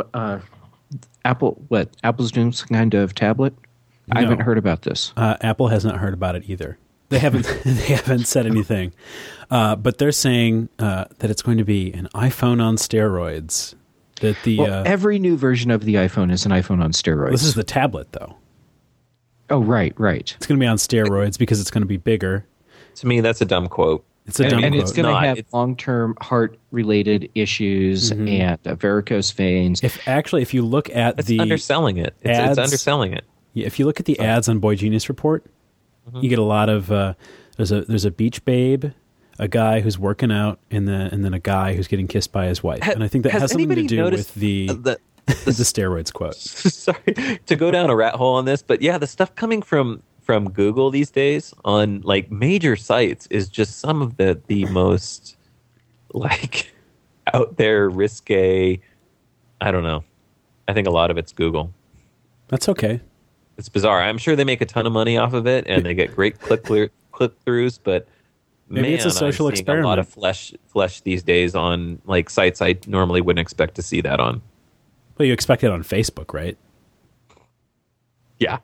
Apple's doing some kind of tablet? No. I haven't heard about this. Apple has not heard about it either. They haven't said anything. But they're saying that it's going to be an iPhone on steroids. That every new version of the iPhone is an iPhone on steroids. This is the tablet, though. Oh, right. It's going to be on steroids because it's going to be bigger. To me, that's a dumb quote. It's a dumb quote. And it's going to have long-term heart-related issues and varicose veins. If you look at it's underselling it. It's underselling it. Yeah, if you look at the ads on Boy Genius Report, you get a lot of there's a beach babe, a guy who's working out, and then a guy who's getting kissed by his wife. And I think that has something to do with the steroids quote. Sorry to go down a rat hole on this, but yeah, the stuff coming from Google these days on like major sites is just some of the most like out there risque. I don't know. I think a lot of it's Google. That's okay. It's bizarre. I'm sure they make a ton of money off of it, and they get great click-throughs. But maybe it's a social experiment. A lot of flesh these days on like sites I normally wouldn't expect to see that on. Well, you expect it on Facebook, right? Yeah.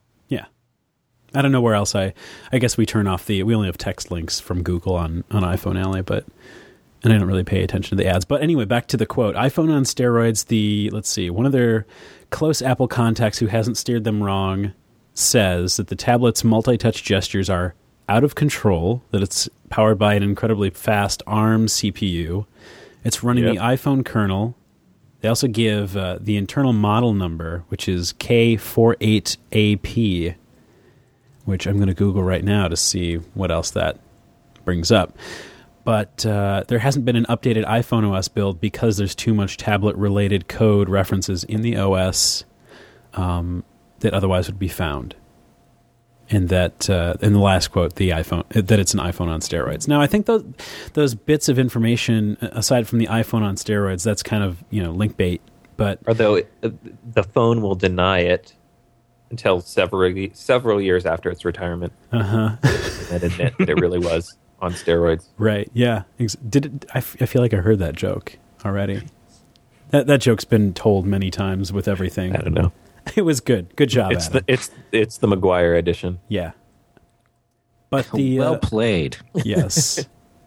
I don't know where else. I guess we turn off we only have text links from Google on iPhone Alley, and I don't really pay attention to the ads. But anyway, back to the quote. iPhone on steroids, one of their close Apple contacts who hasn't steered them wrong says that the tablet's multi-touch gestures are out of control, that it's powered by an incredibly fast ARM CPU. It's running the iPhone kernel. They also give the internal model number, which is K48AP, which I'm going to Google right now to see what else that brings up. But there hasn't been an updated iPhone OS build because there's too much tablet-related code references in the OS that otherwise would be found. And that, in the last quote, that it's an iPhone on steroids. Now, I think those bits of information, aside from the iPhone on steroids, that's kind of link bait. But although the phone will deny it until several years after its retirement, and admit that it really was on steroids. Right? Yeah. I feel like I heard that joke already. That joke's been told many times with everything. I don't know. It was good. Good job, Adam. It's the Maguire edition. Yeah. But the well played. Yes.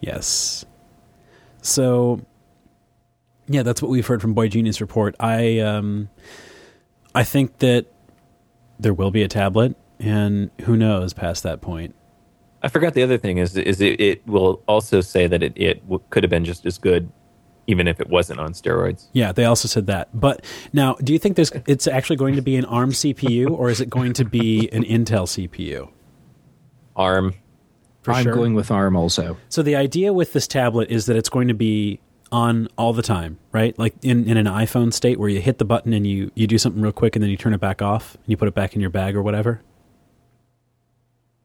So, yeah, that's what we've heard from Boy Genius Report. I think that there will be a tablet, and who knows past that point. I forgot the other thing is it will also say that it could have been just as good even if it wasn't on steroids. Yeah, they also said that. But now, do you think it's actually going to be an ARM CPU, or is it going to be an Intel CPU? ARM. I'm going with ARM also. So the idea with this tablet is that it's going to be on all the time, right? Like in an iPhone state where you hit the button and you do something real quick and then you turn it back off and you put it back in your bag or whatever.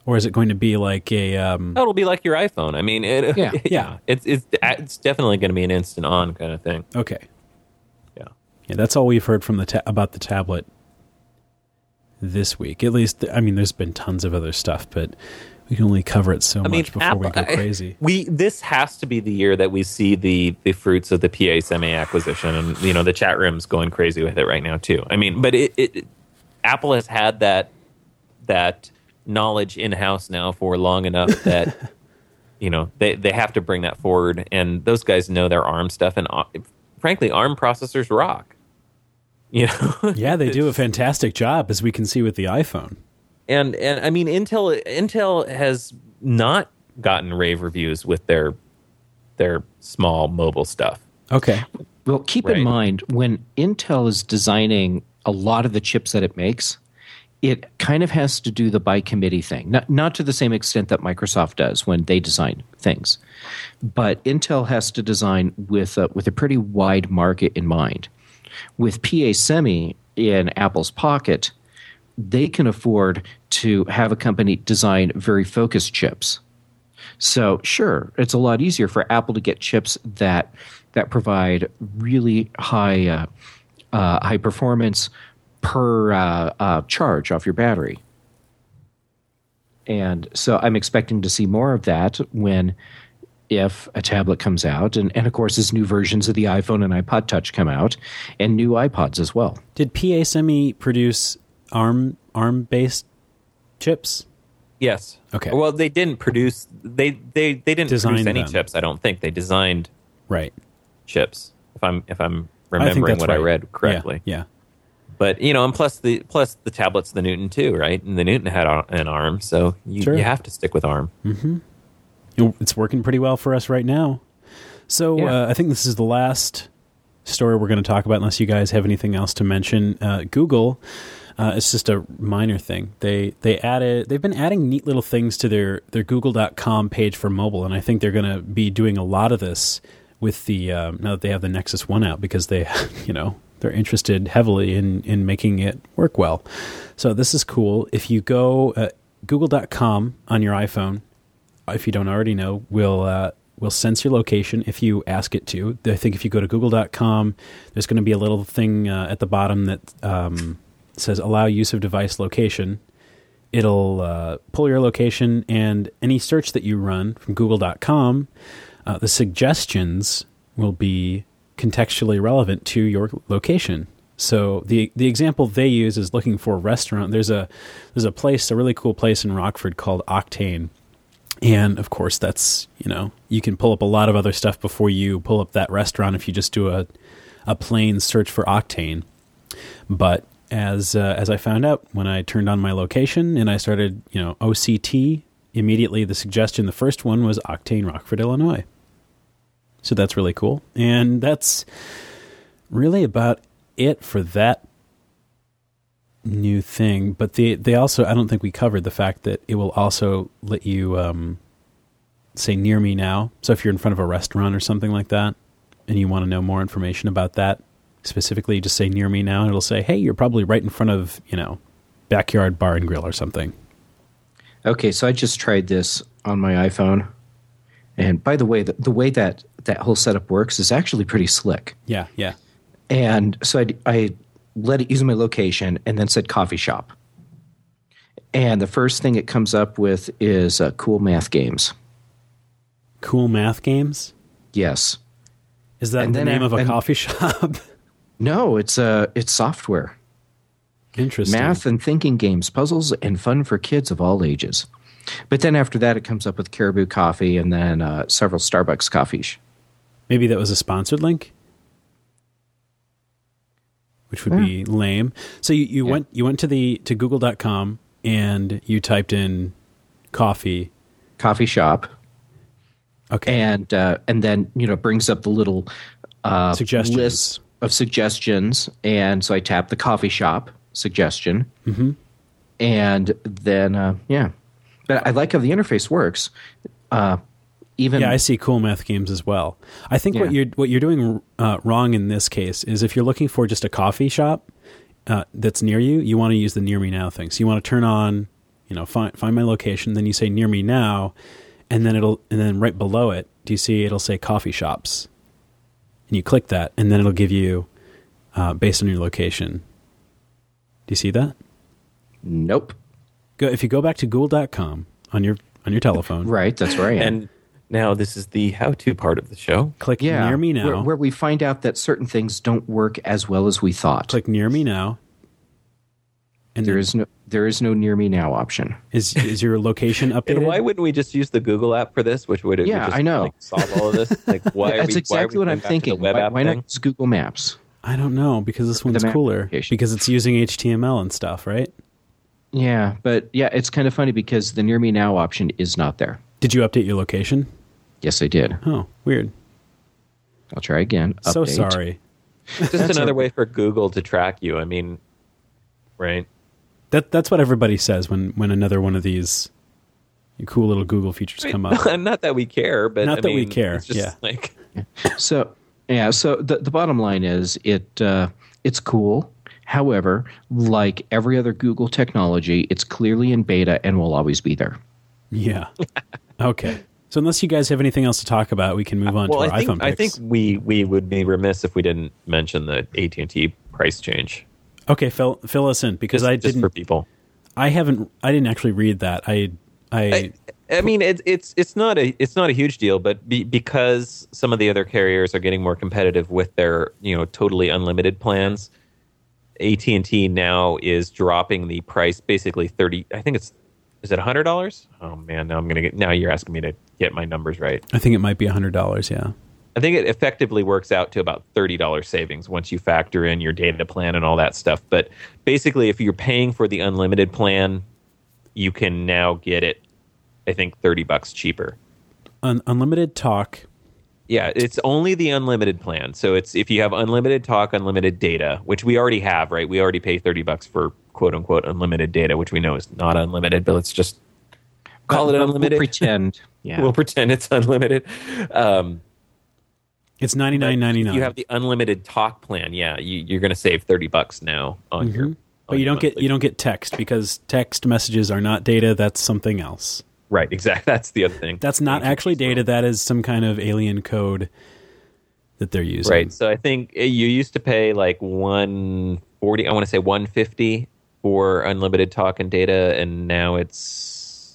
Or is it going to be like a... It'll be like your iPhone. I mean, it's definitely going to be an instant on kind of thing. Okay. Yeah. Yeah, that's all we've heard from about the tablet this week. At least, I mean, there's been tons of other stuff, but we can only cover it so much before we go crazy. This has to be the year that we see the fruits of the PA Semi acquisition, and the chat room's going crazy with it right now too. I mean, but Apple has had that knowledge in-house now for long enough that they have to bring that forward, and those guys know their ARM stuff, and frankly ARM processors rock. Yeah, they do a fantastic job, as we can see with the iPhone. And I mean, Intel has not gotten rave reviews with their small mobile stuff. Okay. Well, keep in mind, when Intel is designing a lot of the chips that it makes, it kind of has to do the by committee thing. Not to the same extent that Microsoft does when they design things. But Intel has to design with a pretty wide market in mind. With PA Semi in Apple's pocket, they can afford to have a company design very focused chips. So sure, it's a lot easier for Apple to get chips that provide really high performance per charge off your battery. And so I'm expecting to see more of that if a tablet comes out, and of course as new versions of the iPhone and iPod Touch come out, and new iPods as well. Did PA Semi produce ARM-based chips? Yes. Okay. Well, they didn't produce they didn't produce any them. chips. I don't think they designed chips. If I'm remembering what right. I read correctly. Yeah. But and plus the tablet's the Newton too, right? And the Newton had an ARM, so you have to stick with ARM. Mm-hmm. It's working pretty well for us right now. So I think this is the last story we're going to talk about, unless you guys have anything else to mention. Google. It's just a minor thing. They've been adding neat little things to their Google.com page for mobile, and I think they're going to be doing a lot of this with the now that they have the Nexus One out, because they they're interested heavily in making it work well. So this is cool. If you go Google.com on your iPhone, if you don't already know, will sense your location if you ask it to. I think if you go to Google.com, there's going to be a little thing at the bottom that says allow use of device location. It'll pull your location, and any search that you run from Google.com, the suggestions will be contextually relevant to your location. So the example they use is looking for a restaurant. There's a place, a really cool place in Rockford called Octane. And of course that's, you can pull up a lot of other stuff before you pull up that restaurant if you just do a plain search for Octane. But as I found out when I turned on my location and I started, OCT, immediately the suggestion, the first one was Octane, Rockford, Illinois. So that's really cool. And that's really about it for that new thing. But they also, I don't think we covered the fact that it will also let you say near me now. So if you're in front of a restaurant or something like that and you want to know more information about that, specifically just say near me now, and it'll say, hey, you're probably right in front of, Backyard Bar and Grill or something. Okay, so I just tried this on my iPhone. And by the way, the way that whole setup works is actually pretty slick. Yeah. And so I let it use my location and then said coffee shop. And the first thing it comes up with is Cool Math Games. Cool Math Games? Yes. Is that the name of a coffee shop? No, it's software. Interesting. Math and thinking games, puzzles, and fun for kids of all ages. But then after that, it comes up with Caribou Coffee and then several Starbucks coffees. Maybe that was a sponsored link, which would be lame. So you went to Google.com and you typed in coffee shop. Okay, and then brings up the little suggestions. List of suggestions, and so I tap the coffee shop suggestion, and then But I like how the interface works. I see Cool Math Games as well. I think what you're doing wrong in this case is if you're looking for just a coffee shop that's near you, you want to use the Near Me Now thing. So you want to turn on, find my location. Then you say near me now, and then right below it, do you see it'll say coffee shops, and you click that, and then it'll give you based on your location. Do you see that? Nope. If you go back to Google.com on your telephone, right? That's right. And now this is the how-to part of the show. Click near me now, where we find out that certain things don't work as well as we thought. Click near me now, and there is no near me now option. Is your location updated? And why wouldn't we just use the Google app for this? Which would just, I know, solve all of this? Like, why? That's exactly what I'm thinking. Why not use Google Maps? I don't know, because this one's cooler because it's using HTML and stuff, right? Yeah, but it's kind of funny because the near me now option is not there. Did you update your location? Yes, I did. Oh, weird. I'll try again. Update. So sorry. Just another way for Google to track you. I mean, right? That's what everybody says when another one of these cool little Google features come up. Not that we care, but we care. It's just like so the bottom line is it's cool. However, like every other Google technology, it's clearly in beta and will always be there. Yeah. Okay. So unless you guys have anything else to talk about, we can move on to our iPhone picks. I think we would be remiss if we didn't mention the AT&T price change. Okay, fill us in because I didn't. Just for people, I didn't actually read that. I mean, it's not a huge deal, but because some of the other carriers are getting more competitive with their totally unlimited plans, AT&T now is dropping the price basically 30. I think is it $100? Oh man, now you're asking me to get my numbers right. I think it might be $100. Yeah. I think it effectively works out to about $30 savings once you factor in your data plan and all that stuff. But basically, if you're paying for the unlimited plan, you can now get it, I think, $30 cheaper. Unlimited talk. Yeah, it's only the unlimited plan. So it's if you have unlimited talk, unlimited data, which we already have, right? We already pay $30 for quote unquote unlimited data, which we know is not unlimited, but let's just call it unlimited. We'll pretend. Yeah. We'll pretend it's unlimited. It's $99.99. If you have the unlimited talk plan, you're going to save $30 now on your. But you don't get text because text messages are not data. That's something else. Right, exactly. That's the other thing. That's not actually data. That is some kind of alien code that they're using. Right. So I think you used to pay like $140. I want to say $150 for unlimited talk and data, and now it's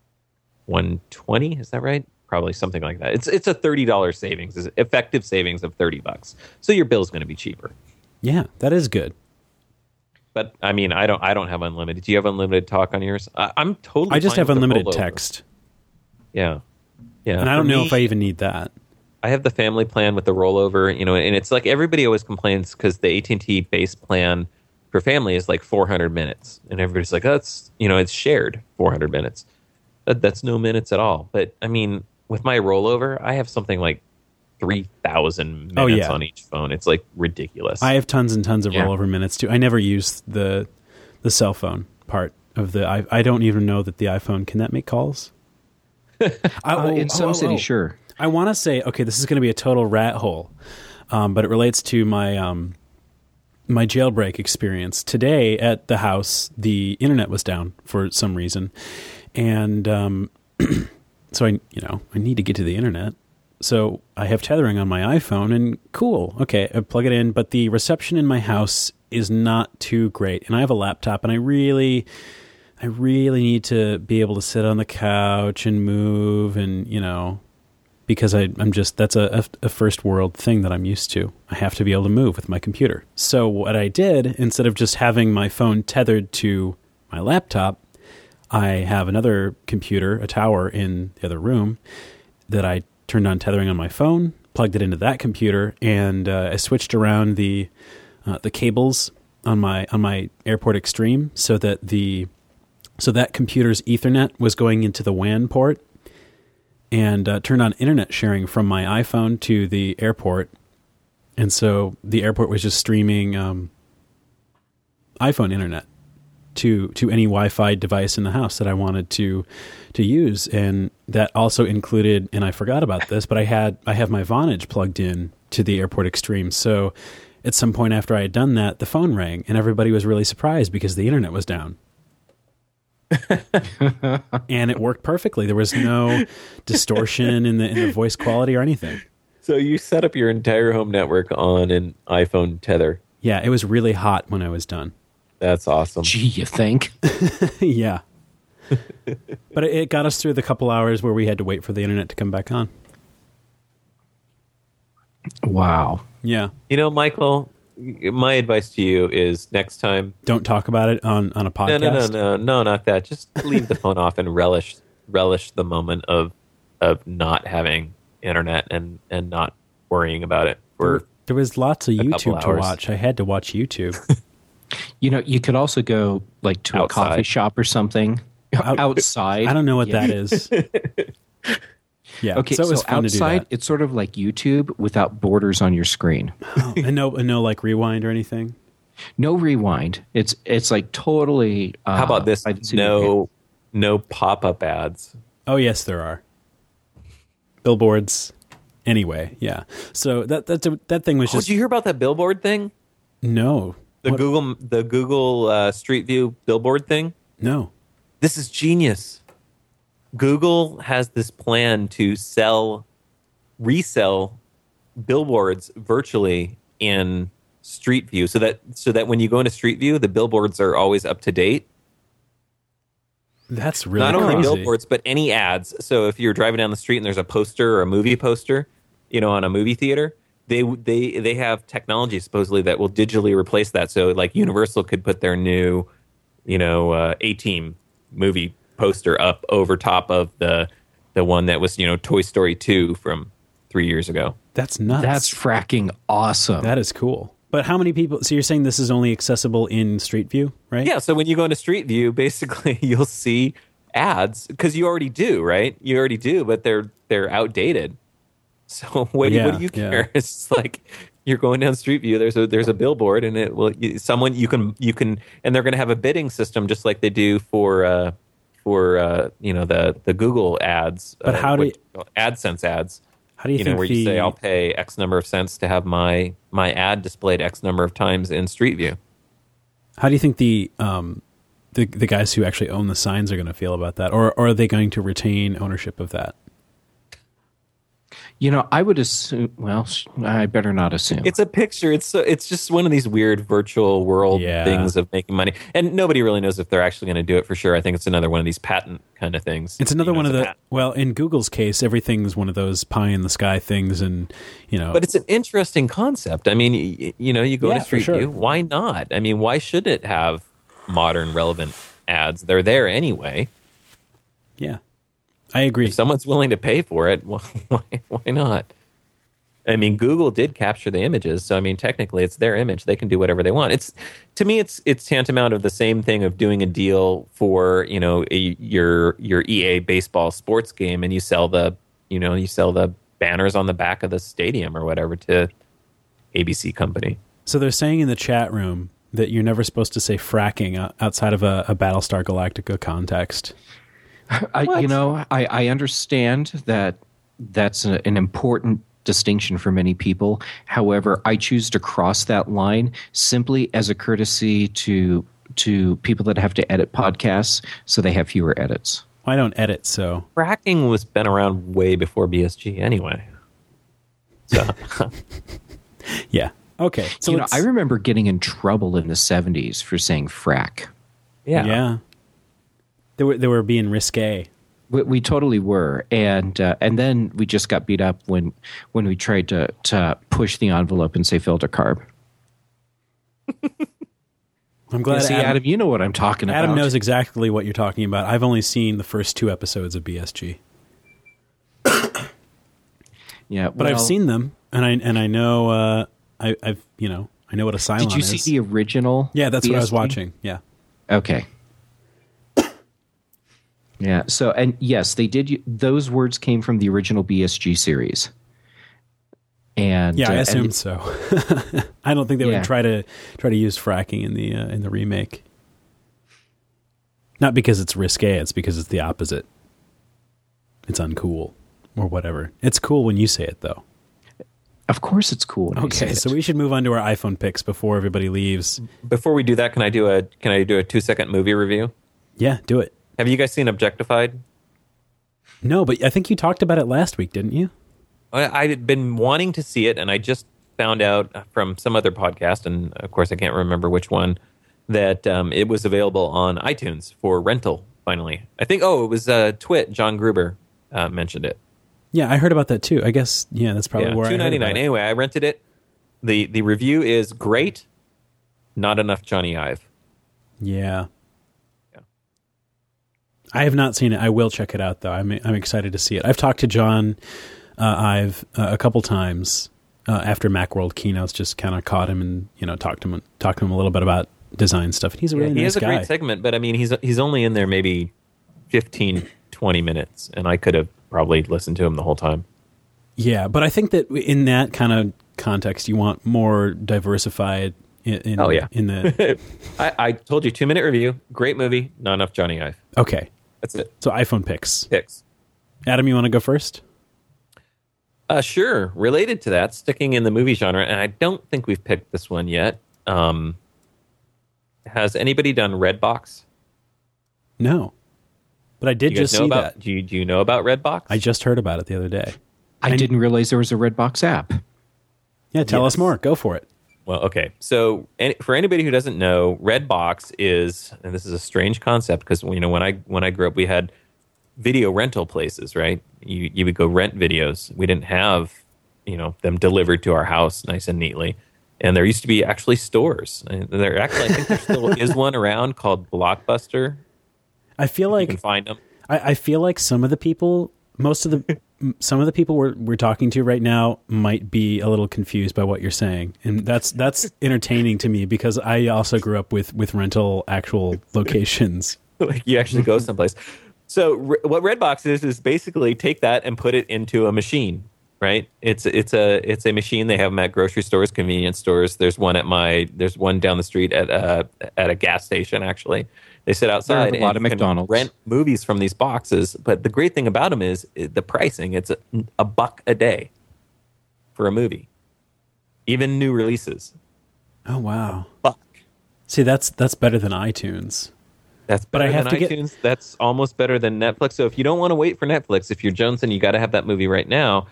$120. Is that right? Probably something like that. It's a $30 savings, it's effective savings of $30. So your bill's going to be cheaper. Yeah, that is good. But I mean, I don't have unlimited. Do you have unlimited talk on yours? I'm totally. I just have unlimited text. Yeah. And I don't know if I even need that. I have the family plan with the rollover, and it's like everybody always complains because the AT&T base plan for family is like 400 minutes, and everybody's like, that's it's shared 400 minutes. That's no minutes at all. But I mean, with my rollover, I have something like 3,000 minutes on each phone. It's like ridiculous. I have tons and tons of rollover minutes too. I never use the cell phone part of the. I don't even know that the iPhone can that make calls. In some cities, sure. I want to say, okay, this is going to be a total rat hole, but it relates to my my jailbreak experience today at the house. The internet was down for some reason, and so I need to get to the internet. So I have tethering on my iPhone, and cool. Okay, I plug it in, but the reception in my house is not too great. And I have a laptop, and I really need to be able to sit on the couch and move, and because that's a first world thing that I'm used to. I have to be able to move with my computer. So what I did, instead of just having my phone tethered to my laptop, I have another computer, a tower in the other room that I turned on tethering on my phone, plugged it into that computer, and I switched around the cables on my Airport Extreme so that that computer's Ethernet was going into the WAN port, and turned on internet sharing from my iPhone to the airport, and so the airport was just streaming iPhone internet to any Wi-Fi device in the house that I wanted to use, and that also included, and I forgot about this, but I have my Vonage plugged in to the Airport Extreme. So at some point after I had done that, the phone rang, and everybody was really surprised because the internet was down. And it worked perfectly. There was no distortion in the voice quality or anything. So you set up your entire home network on an iPhone tether. Yeah, it was really hot when I was done. That's awesome. Gee, you think? Yeah. But it got us through the couple hours where we had to wait for the internet to come back on. Wow. Yeah. You know, Michael, my advice to you is next time, don't talk about it on a podcast. No, not that. Just leave the phone off and relish the moment of not having internet and not worrying about it. There was lots of YouTube to watch. I had to watch YouTube. You know, you could also go like to outside. a coffee shop or something outside. I don't know what that is. Yeah. Okay, so it was fun outside, to do that. It's sort of like YouTube without borders on your screen. Oh, and no like rewind or anything? No rewind. It's like totally... How about this? No pop-up ads. Oh, yes, there are. Billboards. Anyway, yeah. So that thing was just... Did you hear about that billboard thing? No. The Google Street View billboard thing? No. This is genius. Google has this plan to resell billboards virtually in Street View, so that when you go into Street View, the billboards are always up to date. That's really not crazy. Only billboards, but any ads. So if you're driving down the street and there's a poster or a movie poster, on a movie theater, they have technology supposedly that will digitally replace that. So like Universal could put their new, A-Team movie poster up over top of the one that was Toy Story 2 from 3 years ago. That's nuts. That's fracking awesome. That is cool. But how many people? So you're saying this is only accessible in Street View, right? Yeah. So when you go into Street View, basically you'll see ads because you already do, right? You already do, but they're outdated. So what do you care? Yeah. It's like you're going down Street View. There's a billboard, and it will you can, and they're going to have a bidding system just like they do for the Google ads. But AdSense ads? How do you think where you say I'll pay X number of cents to have my ad displayed X number of times in Street View? How do you think the guys who actually own the signs are going to feel about that, or are they going to retain ownership of that? I would assume. Well, I better not assume. It's a picture. It's just one of these weird virtual world things of making money, and nobody really knows if they're actually going to do it for sure. I think it's another one of these patent kind of things. It's another one of the. Well, in Google's case, everything's one of those pie in the sky things, and But it's an interesting concept. I mean, you go to Street View. Why not? I mean, why should it have modern, relevant ads? They're there anyway. Yeah. I agree. If someone's willing to pay for it, why not? I mean, Google did capture the images, so I mean, technically, it's their image. They can do whatever they want. To me, it's tantamount of the same thing of doing a deal for your EA baseball sports game, and you sell the banners on the back of the stadium or whatever to ABC company. So they're saying in the chat room that you're never supposed to say fracking outside of a Battlestar Galactica context. I understand that that's an important distinction for many people. However, I choose to cross that line simply as a courtesy to people that have to edit podcasts so they have fewer edits. I don't edit, so... Fracking was been around way before BSG anyway. So. Yeah. Okay. So I remember getting in trouble in the 70s for saying frack. Yeah. Yeah. They were being risque. We totally were, and then we just got beat up when we tried to push the envelope and say filter carb. I'm glad. See, Adam, you know what I'm talking about. Adam knows exactly what you're talking about. I've only seen the first 2 episodes of BSG. Yeah, but I've seen them, and I know I know what a Cylon is. Did you see the original? Yeah, that's BSG? what I was watching. Yeah. Okay. Yeah. So, and yes, they did. Those words came from the original BSG series. And yeah, I assumed so. I don't think they would try to use fracking in the remake. Not because it's risque; it's because it's the opposite. It's uncool or whatever. It's cool when you say it, though. Of course, it's cool. When okay, so we should move on to our iPhone picks before everybody leaves. Before we do that, can I do a 2-second movie review? Yeah, do it. Have you guys seen Objectified? No, but I think you talked about it last week, didn't you? I've been wanting to see it, and I just found out from some other podcast, and of course I can't remember which one, that it was available on iTunes for rental, finally. I think, it was Twit, John Gruber mentioned it. Yeah, I heard about that too. I guess, that's probably where I heard about $2.99. Anyway, I rented it. The review is great, not enough Johnny Ive. Yeah. I have not seen it. I will check it out, though. I'm excited to see it. I've talked to John Ive a couple times after Macworld keynotes, just kind of caught him and talked to him a little bit about design stuff. And he's a really nice guy. He has a great segment, but I mean, he's only in there maybe 15, 20 minutes, and I could have probably listened to him the whole time. Yeah, but I think that in that kind of context, you want more diversified. In the I told you 2-minute review, great movie, not enough Johnny Ive. Okay. That's it. So iPhone picks. Adam, you want to go first? Sure. Related to that, sticking in the movie genre, and I don't think we've picked this one yet. Has anybody done Redbox? No. But I did just see that. Do you know about Redbox? I just heard about it the other day. I didn't realize there was a Redbox app. Yeah, tell us more. Go for it. Well, okay. So for anybody who doesn't know, Redbox is, and this is a strange concept because when I grew up, we had video rental places, right? You would go rent videos. We didn't have them delivered to our house nice and neatly. And there used to be actually stores. And I think there still is one around called Blockbuster. I feel like you can find them. I feel like some of the people we're talking to right now might be a little confused by what you're saying, and that's entertaining to me because I also grew up with rental actual locations. Like you actually go someplace. So what Redbox is basically take that and put it into a machine, right? It's a machine. They have them at grocery stores, convenience stores. There's one down the street at a gas station actually. They sit outside a lot of McDonald's. Rent movies from these boxes. But the great thing about them is the pricing. It's $1 a day for a movie, even new releases. Oh wow! $1. See, that's better than iTunes. That's better than iTunes. That's almost better than Netflix. So if you don't want to wait for Netflix, if you're Jones and you got to have that movie right now,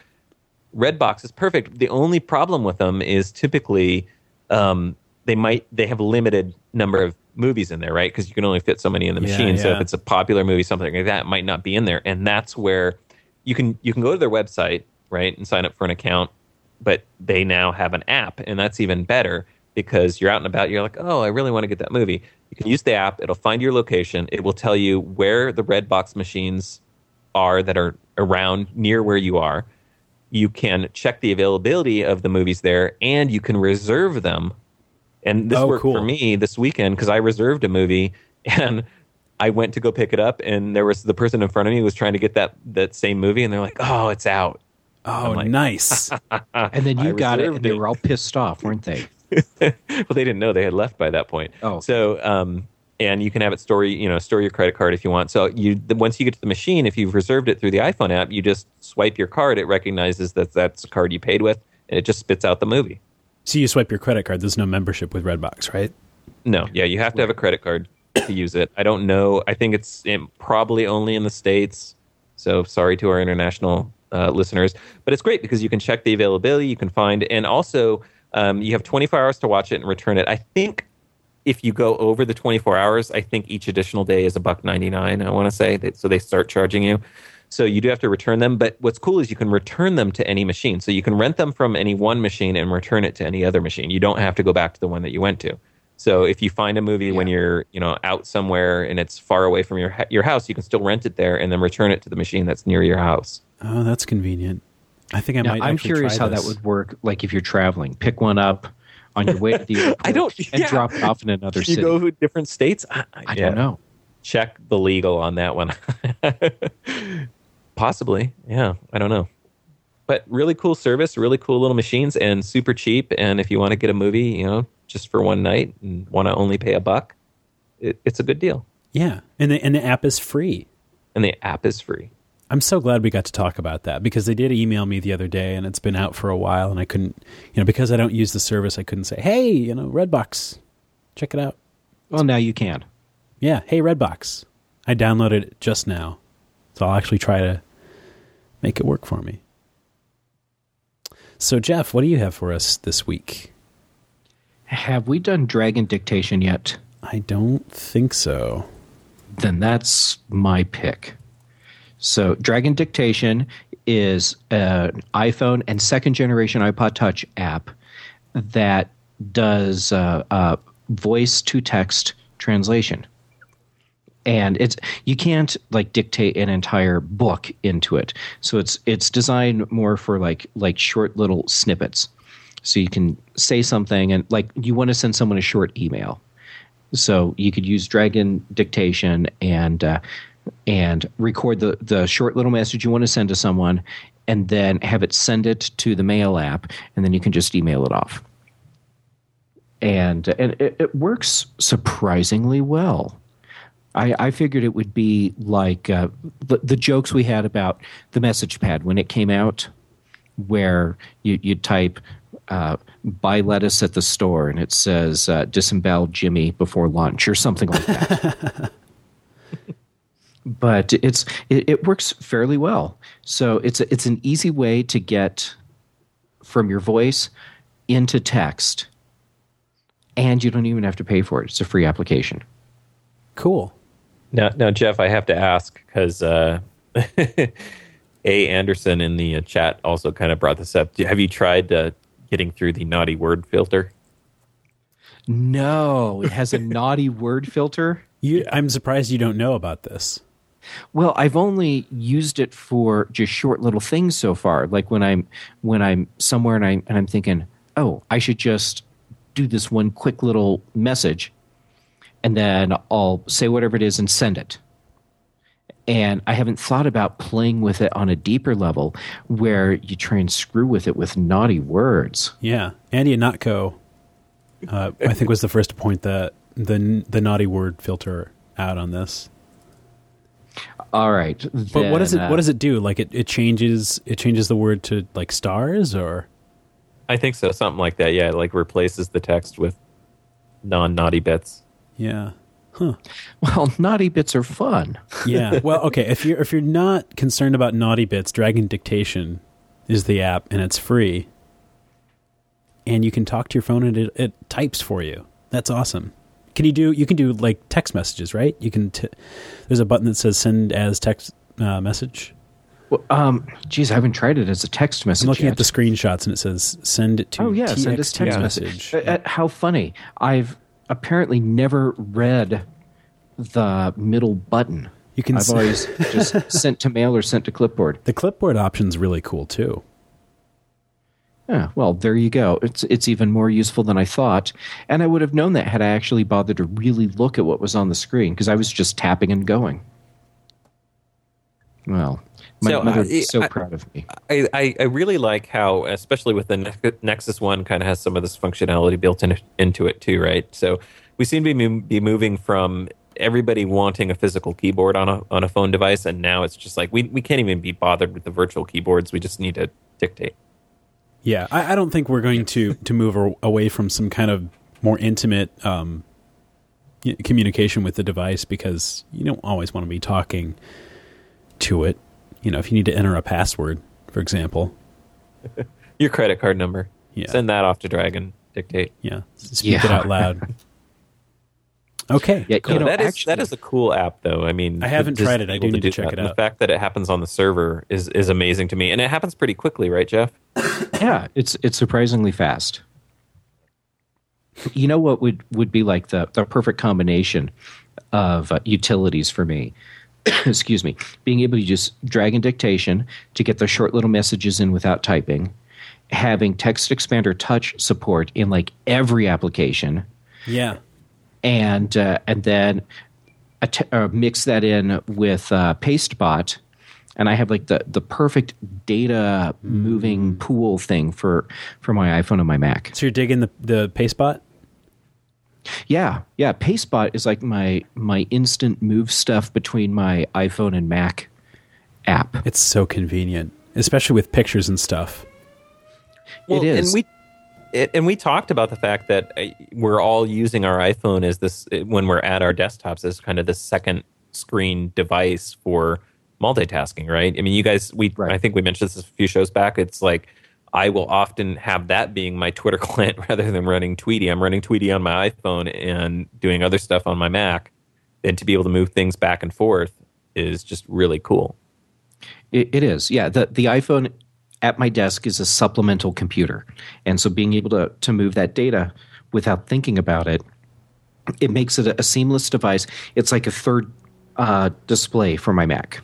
Redbox is perfect. The only problem with them is typically they have a limited number of movies in there, right? Because you can only fit so many in the machine. So if it's a popular movie, something like that, it might not be in there. And that's where you can go to their website, right, and sign up for an account. But they now have an app, and that's even better because you're out and about. You're like, oh, I really want to get that movie. You can use the app. It'll find your location. It will tell you where the Redbox machines are that are around near where you are. You can check the availability of the movies there, and you can reserve them. And this worked for me this weekend because I reserved a movie, and I went to go pick it up, and there was the person in front of me was trying to get that same movie, and they're like, "Oh, it's out." Oh, like, nice! And then you got it, and they were all pissed off, weren't they? Well, they didn't know they had left by that point. Oh, so and you can have it store your credit card if you want. So once you get to the machine, if you've reserved it through the iPhone app, you just swipe your card. It recognizes that's the card you paid with, and it just spits out the movie. So you swipe your credit card. There's no membership with Redbox, right? No. Yeah, you have to have a credit card to use it. I don't know. I think it's probably only in the States. So sorry to our international listeners. But it's great because you can check the availability. You can find, and also you have 24 hours to watch it and return it. I think if you go over the 24 hours, I think each additional day is $1.99, I want to say. So they start charging you. So you do have to return them. But what's cool is you can return them to any machine. So you can rent them from any one machine and return it to any other machine. You don't have to go back to the one that you went to. So if you find a movie when you're out somewhere and it's far away from your house, you can still rent it there and then return it to the machine that's near your house. Oh, that's convenient. I think I'm curious how that would work. Like if you're traveling, pick one up on your way to the airport and drop it off in another city. You go to different states? I don't know. Check the legal on that one. Possibly. Yeah. I don't know. But really cool service, really cool little machines, and super cheap. And if you want to get a movie, just for one night and want to only pay $1, it's a good deal. Yeah. And the app is free. I'm so glad we got to talk about that because they did email me the other day and it's been out for a while and I couldn't, because I don't use the service, I couldn't say, hey, Redbox, check it out. Well, now you can. Yeah. Hey, Redbox. I downloaded it just now, so I'll actually try to make it work for me. So, Jeff, what do you have for us this week? Have we done Dragon Dictation yet? I don't think so. Then that's my pick. So, Dragon Dictation is an iPhone and second-generation iPod Touch app that does voice-to-text translation. And you can't like dictate an entire book into it. So it's designed more for like short little snippets. So you can say something and like you want to send someone a short email. So you could use Dragon Dictation and record the short little message you want to send to someone, and then have it send it to the mail app, and then you can just email it off. And it works surprisingly well. I figured it would be like the jokes we had about the message pad when it came out, where you type buy lettuce at the store and it says disembowel Jimmy before lunch or something like that. But it works fairly well. So it's an easy way to get from your voice into text, and you don't even have to pay for it. It's a free application. Cool. Now, Jeff, I have to ask because A. Anderson in the chat also kind of brought this up. Have you tried getting through the naughty word filter? No, it has a naughty word filter. I'm surprised you don't know about this. Well, I've only used it for just short little things so far. Like when I'm somewhere and I'm thinking, oh, I should just do this one quick little message, and then I'll say whatever it is and send it. And I haven't thought about playing with it on a deeper level where you try and screw with it with naughty words. Yeah. Andy Anatko, I think, was the first to point the naughty word filter out on this. All right. But then, what does it do? Like it changes the word to like stars, or? I think so. Something like that. Yeah. It like replaces the text with non-naughty bits. Yeah. Huh. Well, naughty bits are fun. Yeah. Well, okay. If you're not concerned about naughty bits, Dragon Dictation is the app, and it's free. And you can talk to your phone, and it types for you. That's awesome. You can do like text messages, right? You can. There's a button that says send as text message. Well, geez, I haven't tried it as a text message. I'm looking yet. at the screenshots, and it says send it to. Oh yeah, send as text message. How funny! I've apparently never read the middle button. I've always just sent to mail or sent to clipboard. The clipboard option's really cool too. Yeah, well, there you go. It's even more useful than I thought, and I would have known that had I actually bothered to really look at what was on the screen, because I was just tapping and going. Well, my mother is so proud of me. I really like how, especially with the Nexus One, kind of has some of this functionality built into it too, right? So we seem to be moving from everybody wanting a physical keyboard on a phone device, and now it's just like we can't even be bothered with the virtual keyboards. We just need to dictate. Yeah, I don't think we're going to move away from some kind of more intimate communication with the device, because you don't always want to be talking to it. You know, if you need to enter a password, for example. Your credit card number. Yeah. Send that off to Dragon Dictate. Yeah. Speak it out loud. Okay. Yeah, cool. That is a cool app, though. I mean, I haven't tried it. I do need to check it out. The fact that it happens on the server is amazing to me. And it happens pretty quickly, right, Jeff? Yeah, it's surprisingly fast. You know what would be like the perfect combination of utilities for me? Excuse me. Being able to use Dragon Dictation to get the short little messages in without typing, having Text Expander Touch support in like every application. Yeah. And then mix that in with Pastebot, and I have like the perfect data moving pool thing for my iPhone and my Mac. So you're digging the Pastebot? Yeah. Pastebot is like my instant move stuff between my iPhone and Mac app. It's so convenient, especially with pictures and stuff. Well, it is. And we talked about the fact that we're all using our iPhone as this, when we're at our desktops, as kind of the second screen device for multitasking, right? I mean, you guys, I think we mentioned this a few shows back. It's like I will often have that being my Twitter client rather than running Tweety. I'm running Tweety on my iPhone and doing other stuff on my Mac. And to be able to move things back and forth is just really cool. It is, yeah. The iPhone at my desk is a supplemental computer. And so being able to move that data without thinking about it, it makes it a seamless device. It's like a third display for my Mac.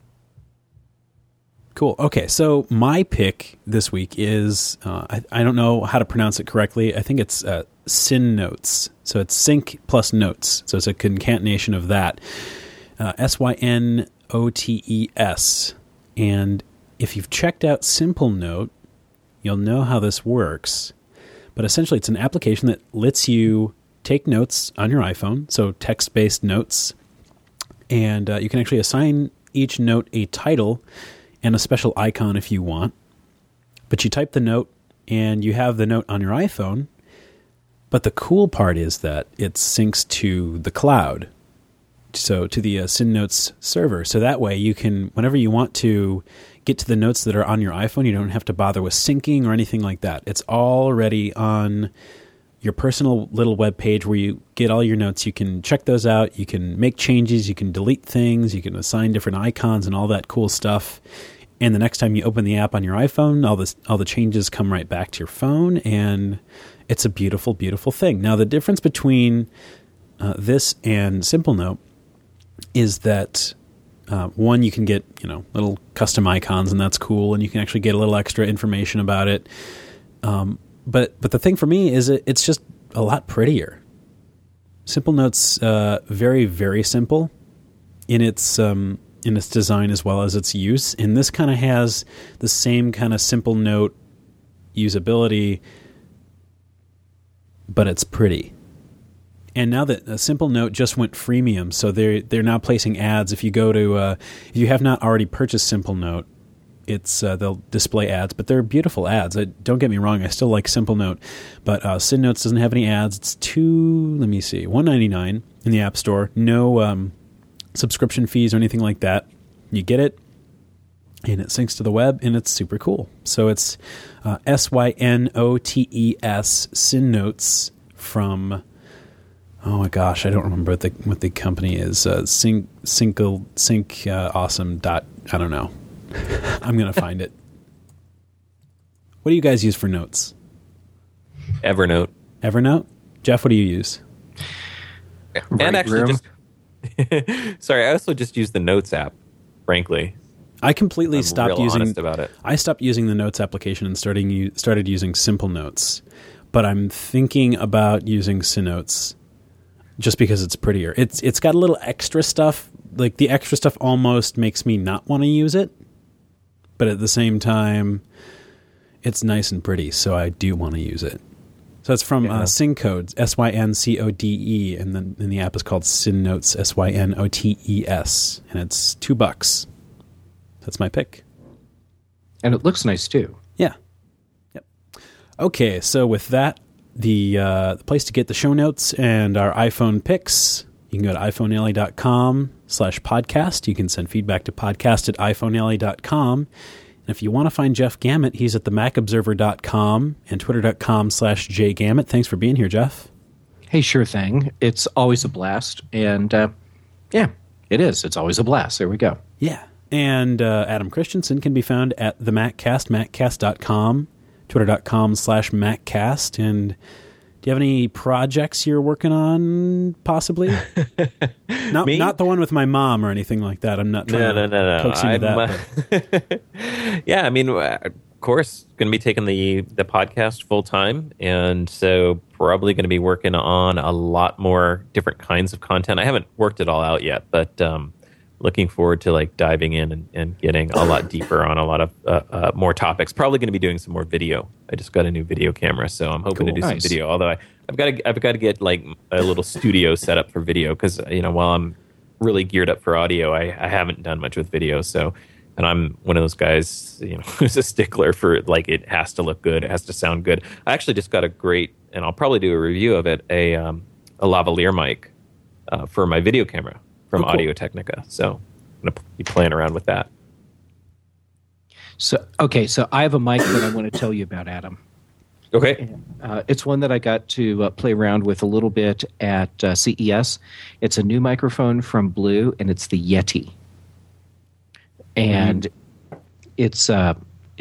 Cool. Okay, so my pick this week is, I don't know how to pronounce it correctly. I think it's SynNotes. So it's sync plus notes. So it's a concatenation of that. SynNotes. And if you've checked out Simple Note, you'll know how this works. But essentially, it's an application that lets you take notes on your iPhone, so text-based notes. And you can actually assign each note a title and a special icon if you want. But you type the note, and you have the note on your iPhone. But the cool part is that it syncs to the cloud, so to the SynNotes server. So that way you can, whenever you want to get to the notes that are on your iPhone, you don't have to bother with syncing or anything like that. It's already on your personal little web page where you get all your notes. You can check those out. You can make changes. You can delete things. You can assign different icons and all that cool stuff. And the next time you open the app on your iPhone, all the changes come right back to your phone, and it's a beautiful, beautiful thing. Now, the difference between this and Simple Note is that one, you can get little custom icons, and that's cool, and you can actually get a little extra information about it. But the thing for me is it's just a lot prettier. Simple Note's very, very simple in its design as well as its use, and this kind of has the same kind of Simple Note usability, but it's pretty. And now that a Simple Note just went freemium, so they're now placing ads. If you go to if you have not already purchased Simple Note, it's they'll display ads, but they're beautiful ads. Don't get me wrong, I still like Simple Note, but SynNotes doesn't have any ads. It's $1.99 in the App Store. No subscription fees or anything like that. You get it, and it syncs to the web, and it's super cool. So it's SynNotes, SynNotes from, oh my gosh, I don't remember what the company is. Sync awesome dot, I don't know. I'm going to find it. What do you guys use for notes? Evernote. Evernote? Jeff, what do you use? And actually sorry, I also just use the Notes app, frankly. I completely stopped using about it. I stopped using the Notes application and started using Simple Notes. But I'm thinking about using SynNotes just because it's prettier. It's got a little extra stuff. Like the extra stuff almost makes me not want to use it. But at the same time, it's nice and pretty, so I do want to use it. So it's from Syncode, SYNCODE, and then the app is called SynNotes, SYNOTES, and it's $2. That's my pick. And it looks nice too. Yeah. Yep. Okay, so with that, the place to get the show notes and our iPhone picks, you can go to iPhonealley.com/podcast. You can send feedback to podcast@iPhonealley.com. And if you want to find Jeff Gamet, he's at themacobserver.com and twitter.com/jgamet. Thanks for being here, Jeff. Hey, sure thing. It's always a blast. And yeah, it is. It's always a blast. There we go. Yeah. And Adam Christensen can be found at the MacCast, maccast.com, twitter.com/maccast. And do you have any projects you're working on, possibly? Not the one with my mom or anything like that. I'm not trying to coax you into that. Yeah, I mean, of course, going to be taking the podcast full time, and so probably going to be working on a lot more different kinds of content. I haven't worked it all out yet, but looking forward to like diving in and getting a lot deeper on a lot of more topics. Probably going to be doing some more video. I just got a new video camera, so I'm hoping to do some video. Although I've got to get like a little studio set up for video because while I'm really geared up for audio, I haven't done much with video. So, and I'm one of those guys who's a stickler for like it has to look good, it has to sound good. I actually just got a great, and I'll probably do a review of it, a lavalier mic for my video camera from Audio-Technica. So I'm going to be playing around with that. So I have a mic that I want to tell you about, Adam. Okay. It's one that I got to play around with a little bit at CES. It's a new microphone from Blue, and it's the Yeti. And it's a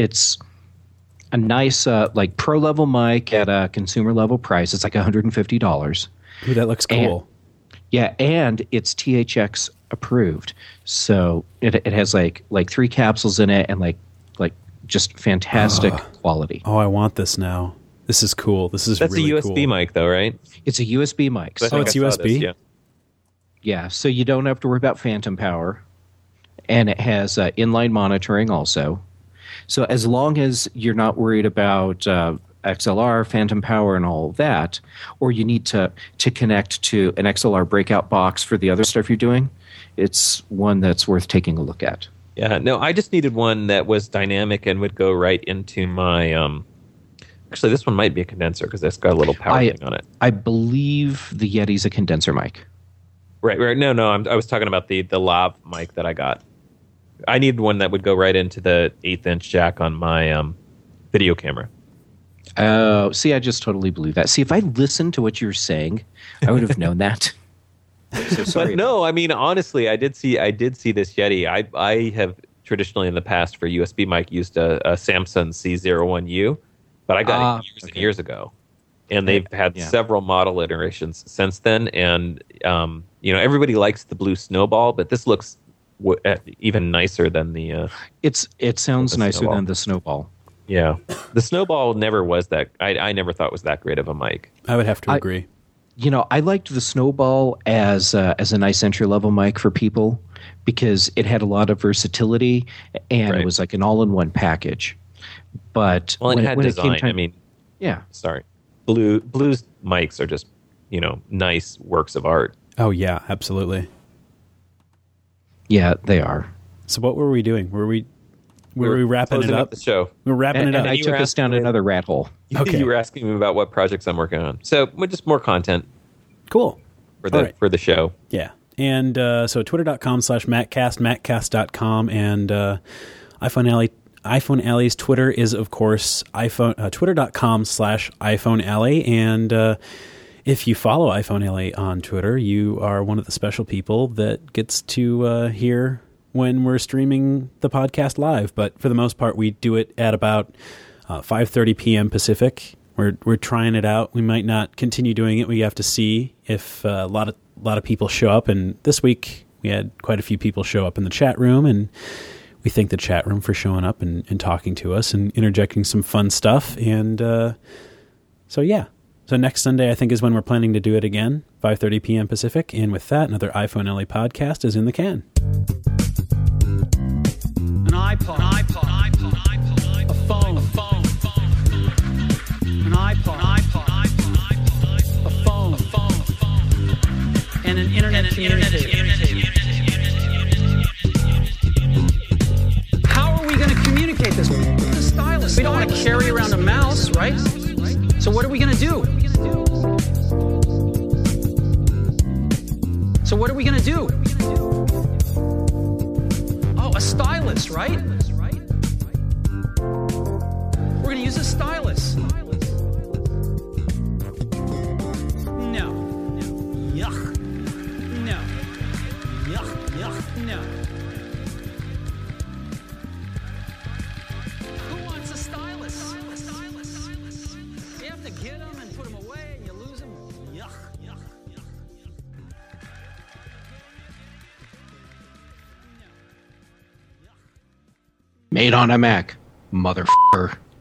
nice like pro level mic at a consumer level price. It's like $150. Ooh, that looks cool. And it's THX approved. So it has like 3 capsules in it and like just fantastic quality. Oh, I want this now. This is cool. That's really a USB mic, though, right? It's a USB mic. So it's USB? This, yeah. So you don't have to worry about phantom power. And it has inline monitoring also. So as long as you're not worried about XLR, phantom power, and all of that, or you need to connect to an XLR breakout box for the other stuff you're doing, it's one that's worth taking a look at. Yeah, no, I just needed one that was dynamic and would go right into my... actually, this one might be a condenser because it's got a little power thing on it. I believe the Yeti's a condenser mic. Right. No, I was talking about the lav mic that I got. I need one that would go right into the 1/8-inch jack on my video camera. Oh, see, I just totally blew that. See, if I listened to what you were saying, I would have known that. So sorry. But no, I mean, honestly, I did see this Yeti. I have traditionally in the past for USB mic used a Samsung C01U, but I got it years and years ago. And they've had several model iterations since then. And, everybody likes the Blue Snowball, but this looks even nicer than the... It sounds nicer Snowball. than the Snowball. Yeah. The Snowball never was that... I never thought was that great of a mic. I would have to agree. I liked the Snowball as a nice entry-level mic for people because it had a lot of versatility and it was like an all-in-one package. But it had design. Yeah. Sorry. Blue's mics are just, nice works of art. Oh, yeah, absolutely. Yeah, they are. So what were we doing? Were we wrapping it up? The show. We're wrapping it up. And I took us down another rat hole. Okay. You were asking me about what projects I'm working on. So just more content. Cool. For the show. Yeah. And so twitter.com/MattCast, mattcast.com, and iPhone Alley's Twitter is, of course, twitter.com/iPhone Alley. And if you follow iPhone Alley on Twitter, you are one of the special people that gets to hear when we're streaming the podcast live. But for the most part, we do it at about 5:30 p.m. Pacific. We're trying it out. We might not continue doing it. We have to see if a lot of people show up. And this week we had quite a few people show up in the chat room, and we thank the chat room for showing up and talking to us and interjecting some fun stuff. And so next Sunday I think is when we're planning to do it again, 5:30 p.m. Pacific. And with that, another iPhone LA podcast is in the can. An iPod, a phone, an iPod, a phone, and an internet communicator. How are we going to communicate this? The stylus. We don't want to carry around a mouse, right? So what are we going to do? Oh, a stylus, right? We're going to use a stylus. No. Yuck. No. Yuck. No. Who wants a stylus? You have to get them and put them away and you lose them. Yuck. Made on a Mac, motherfucker.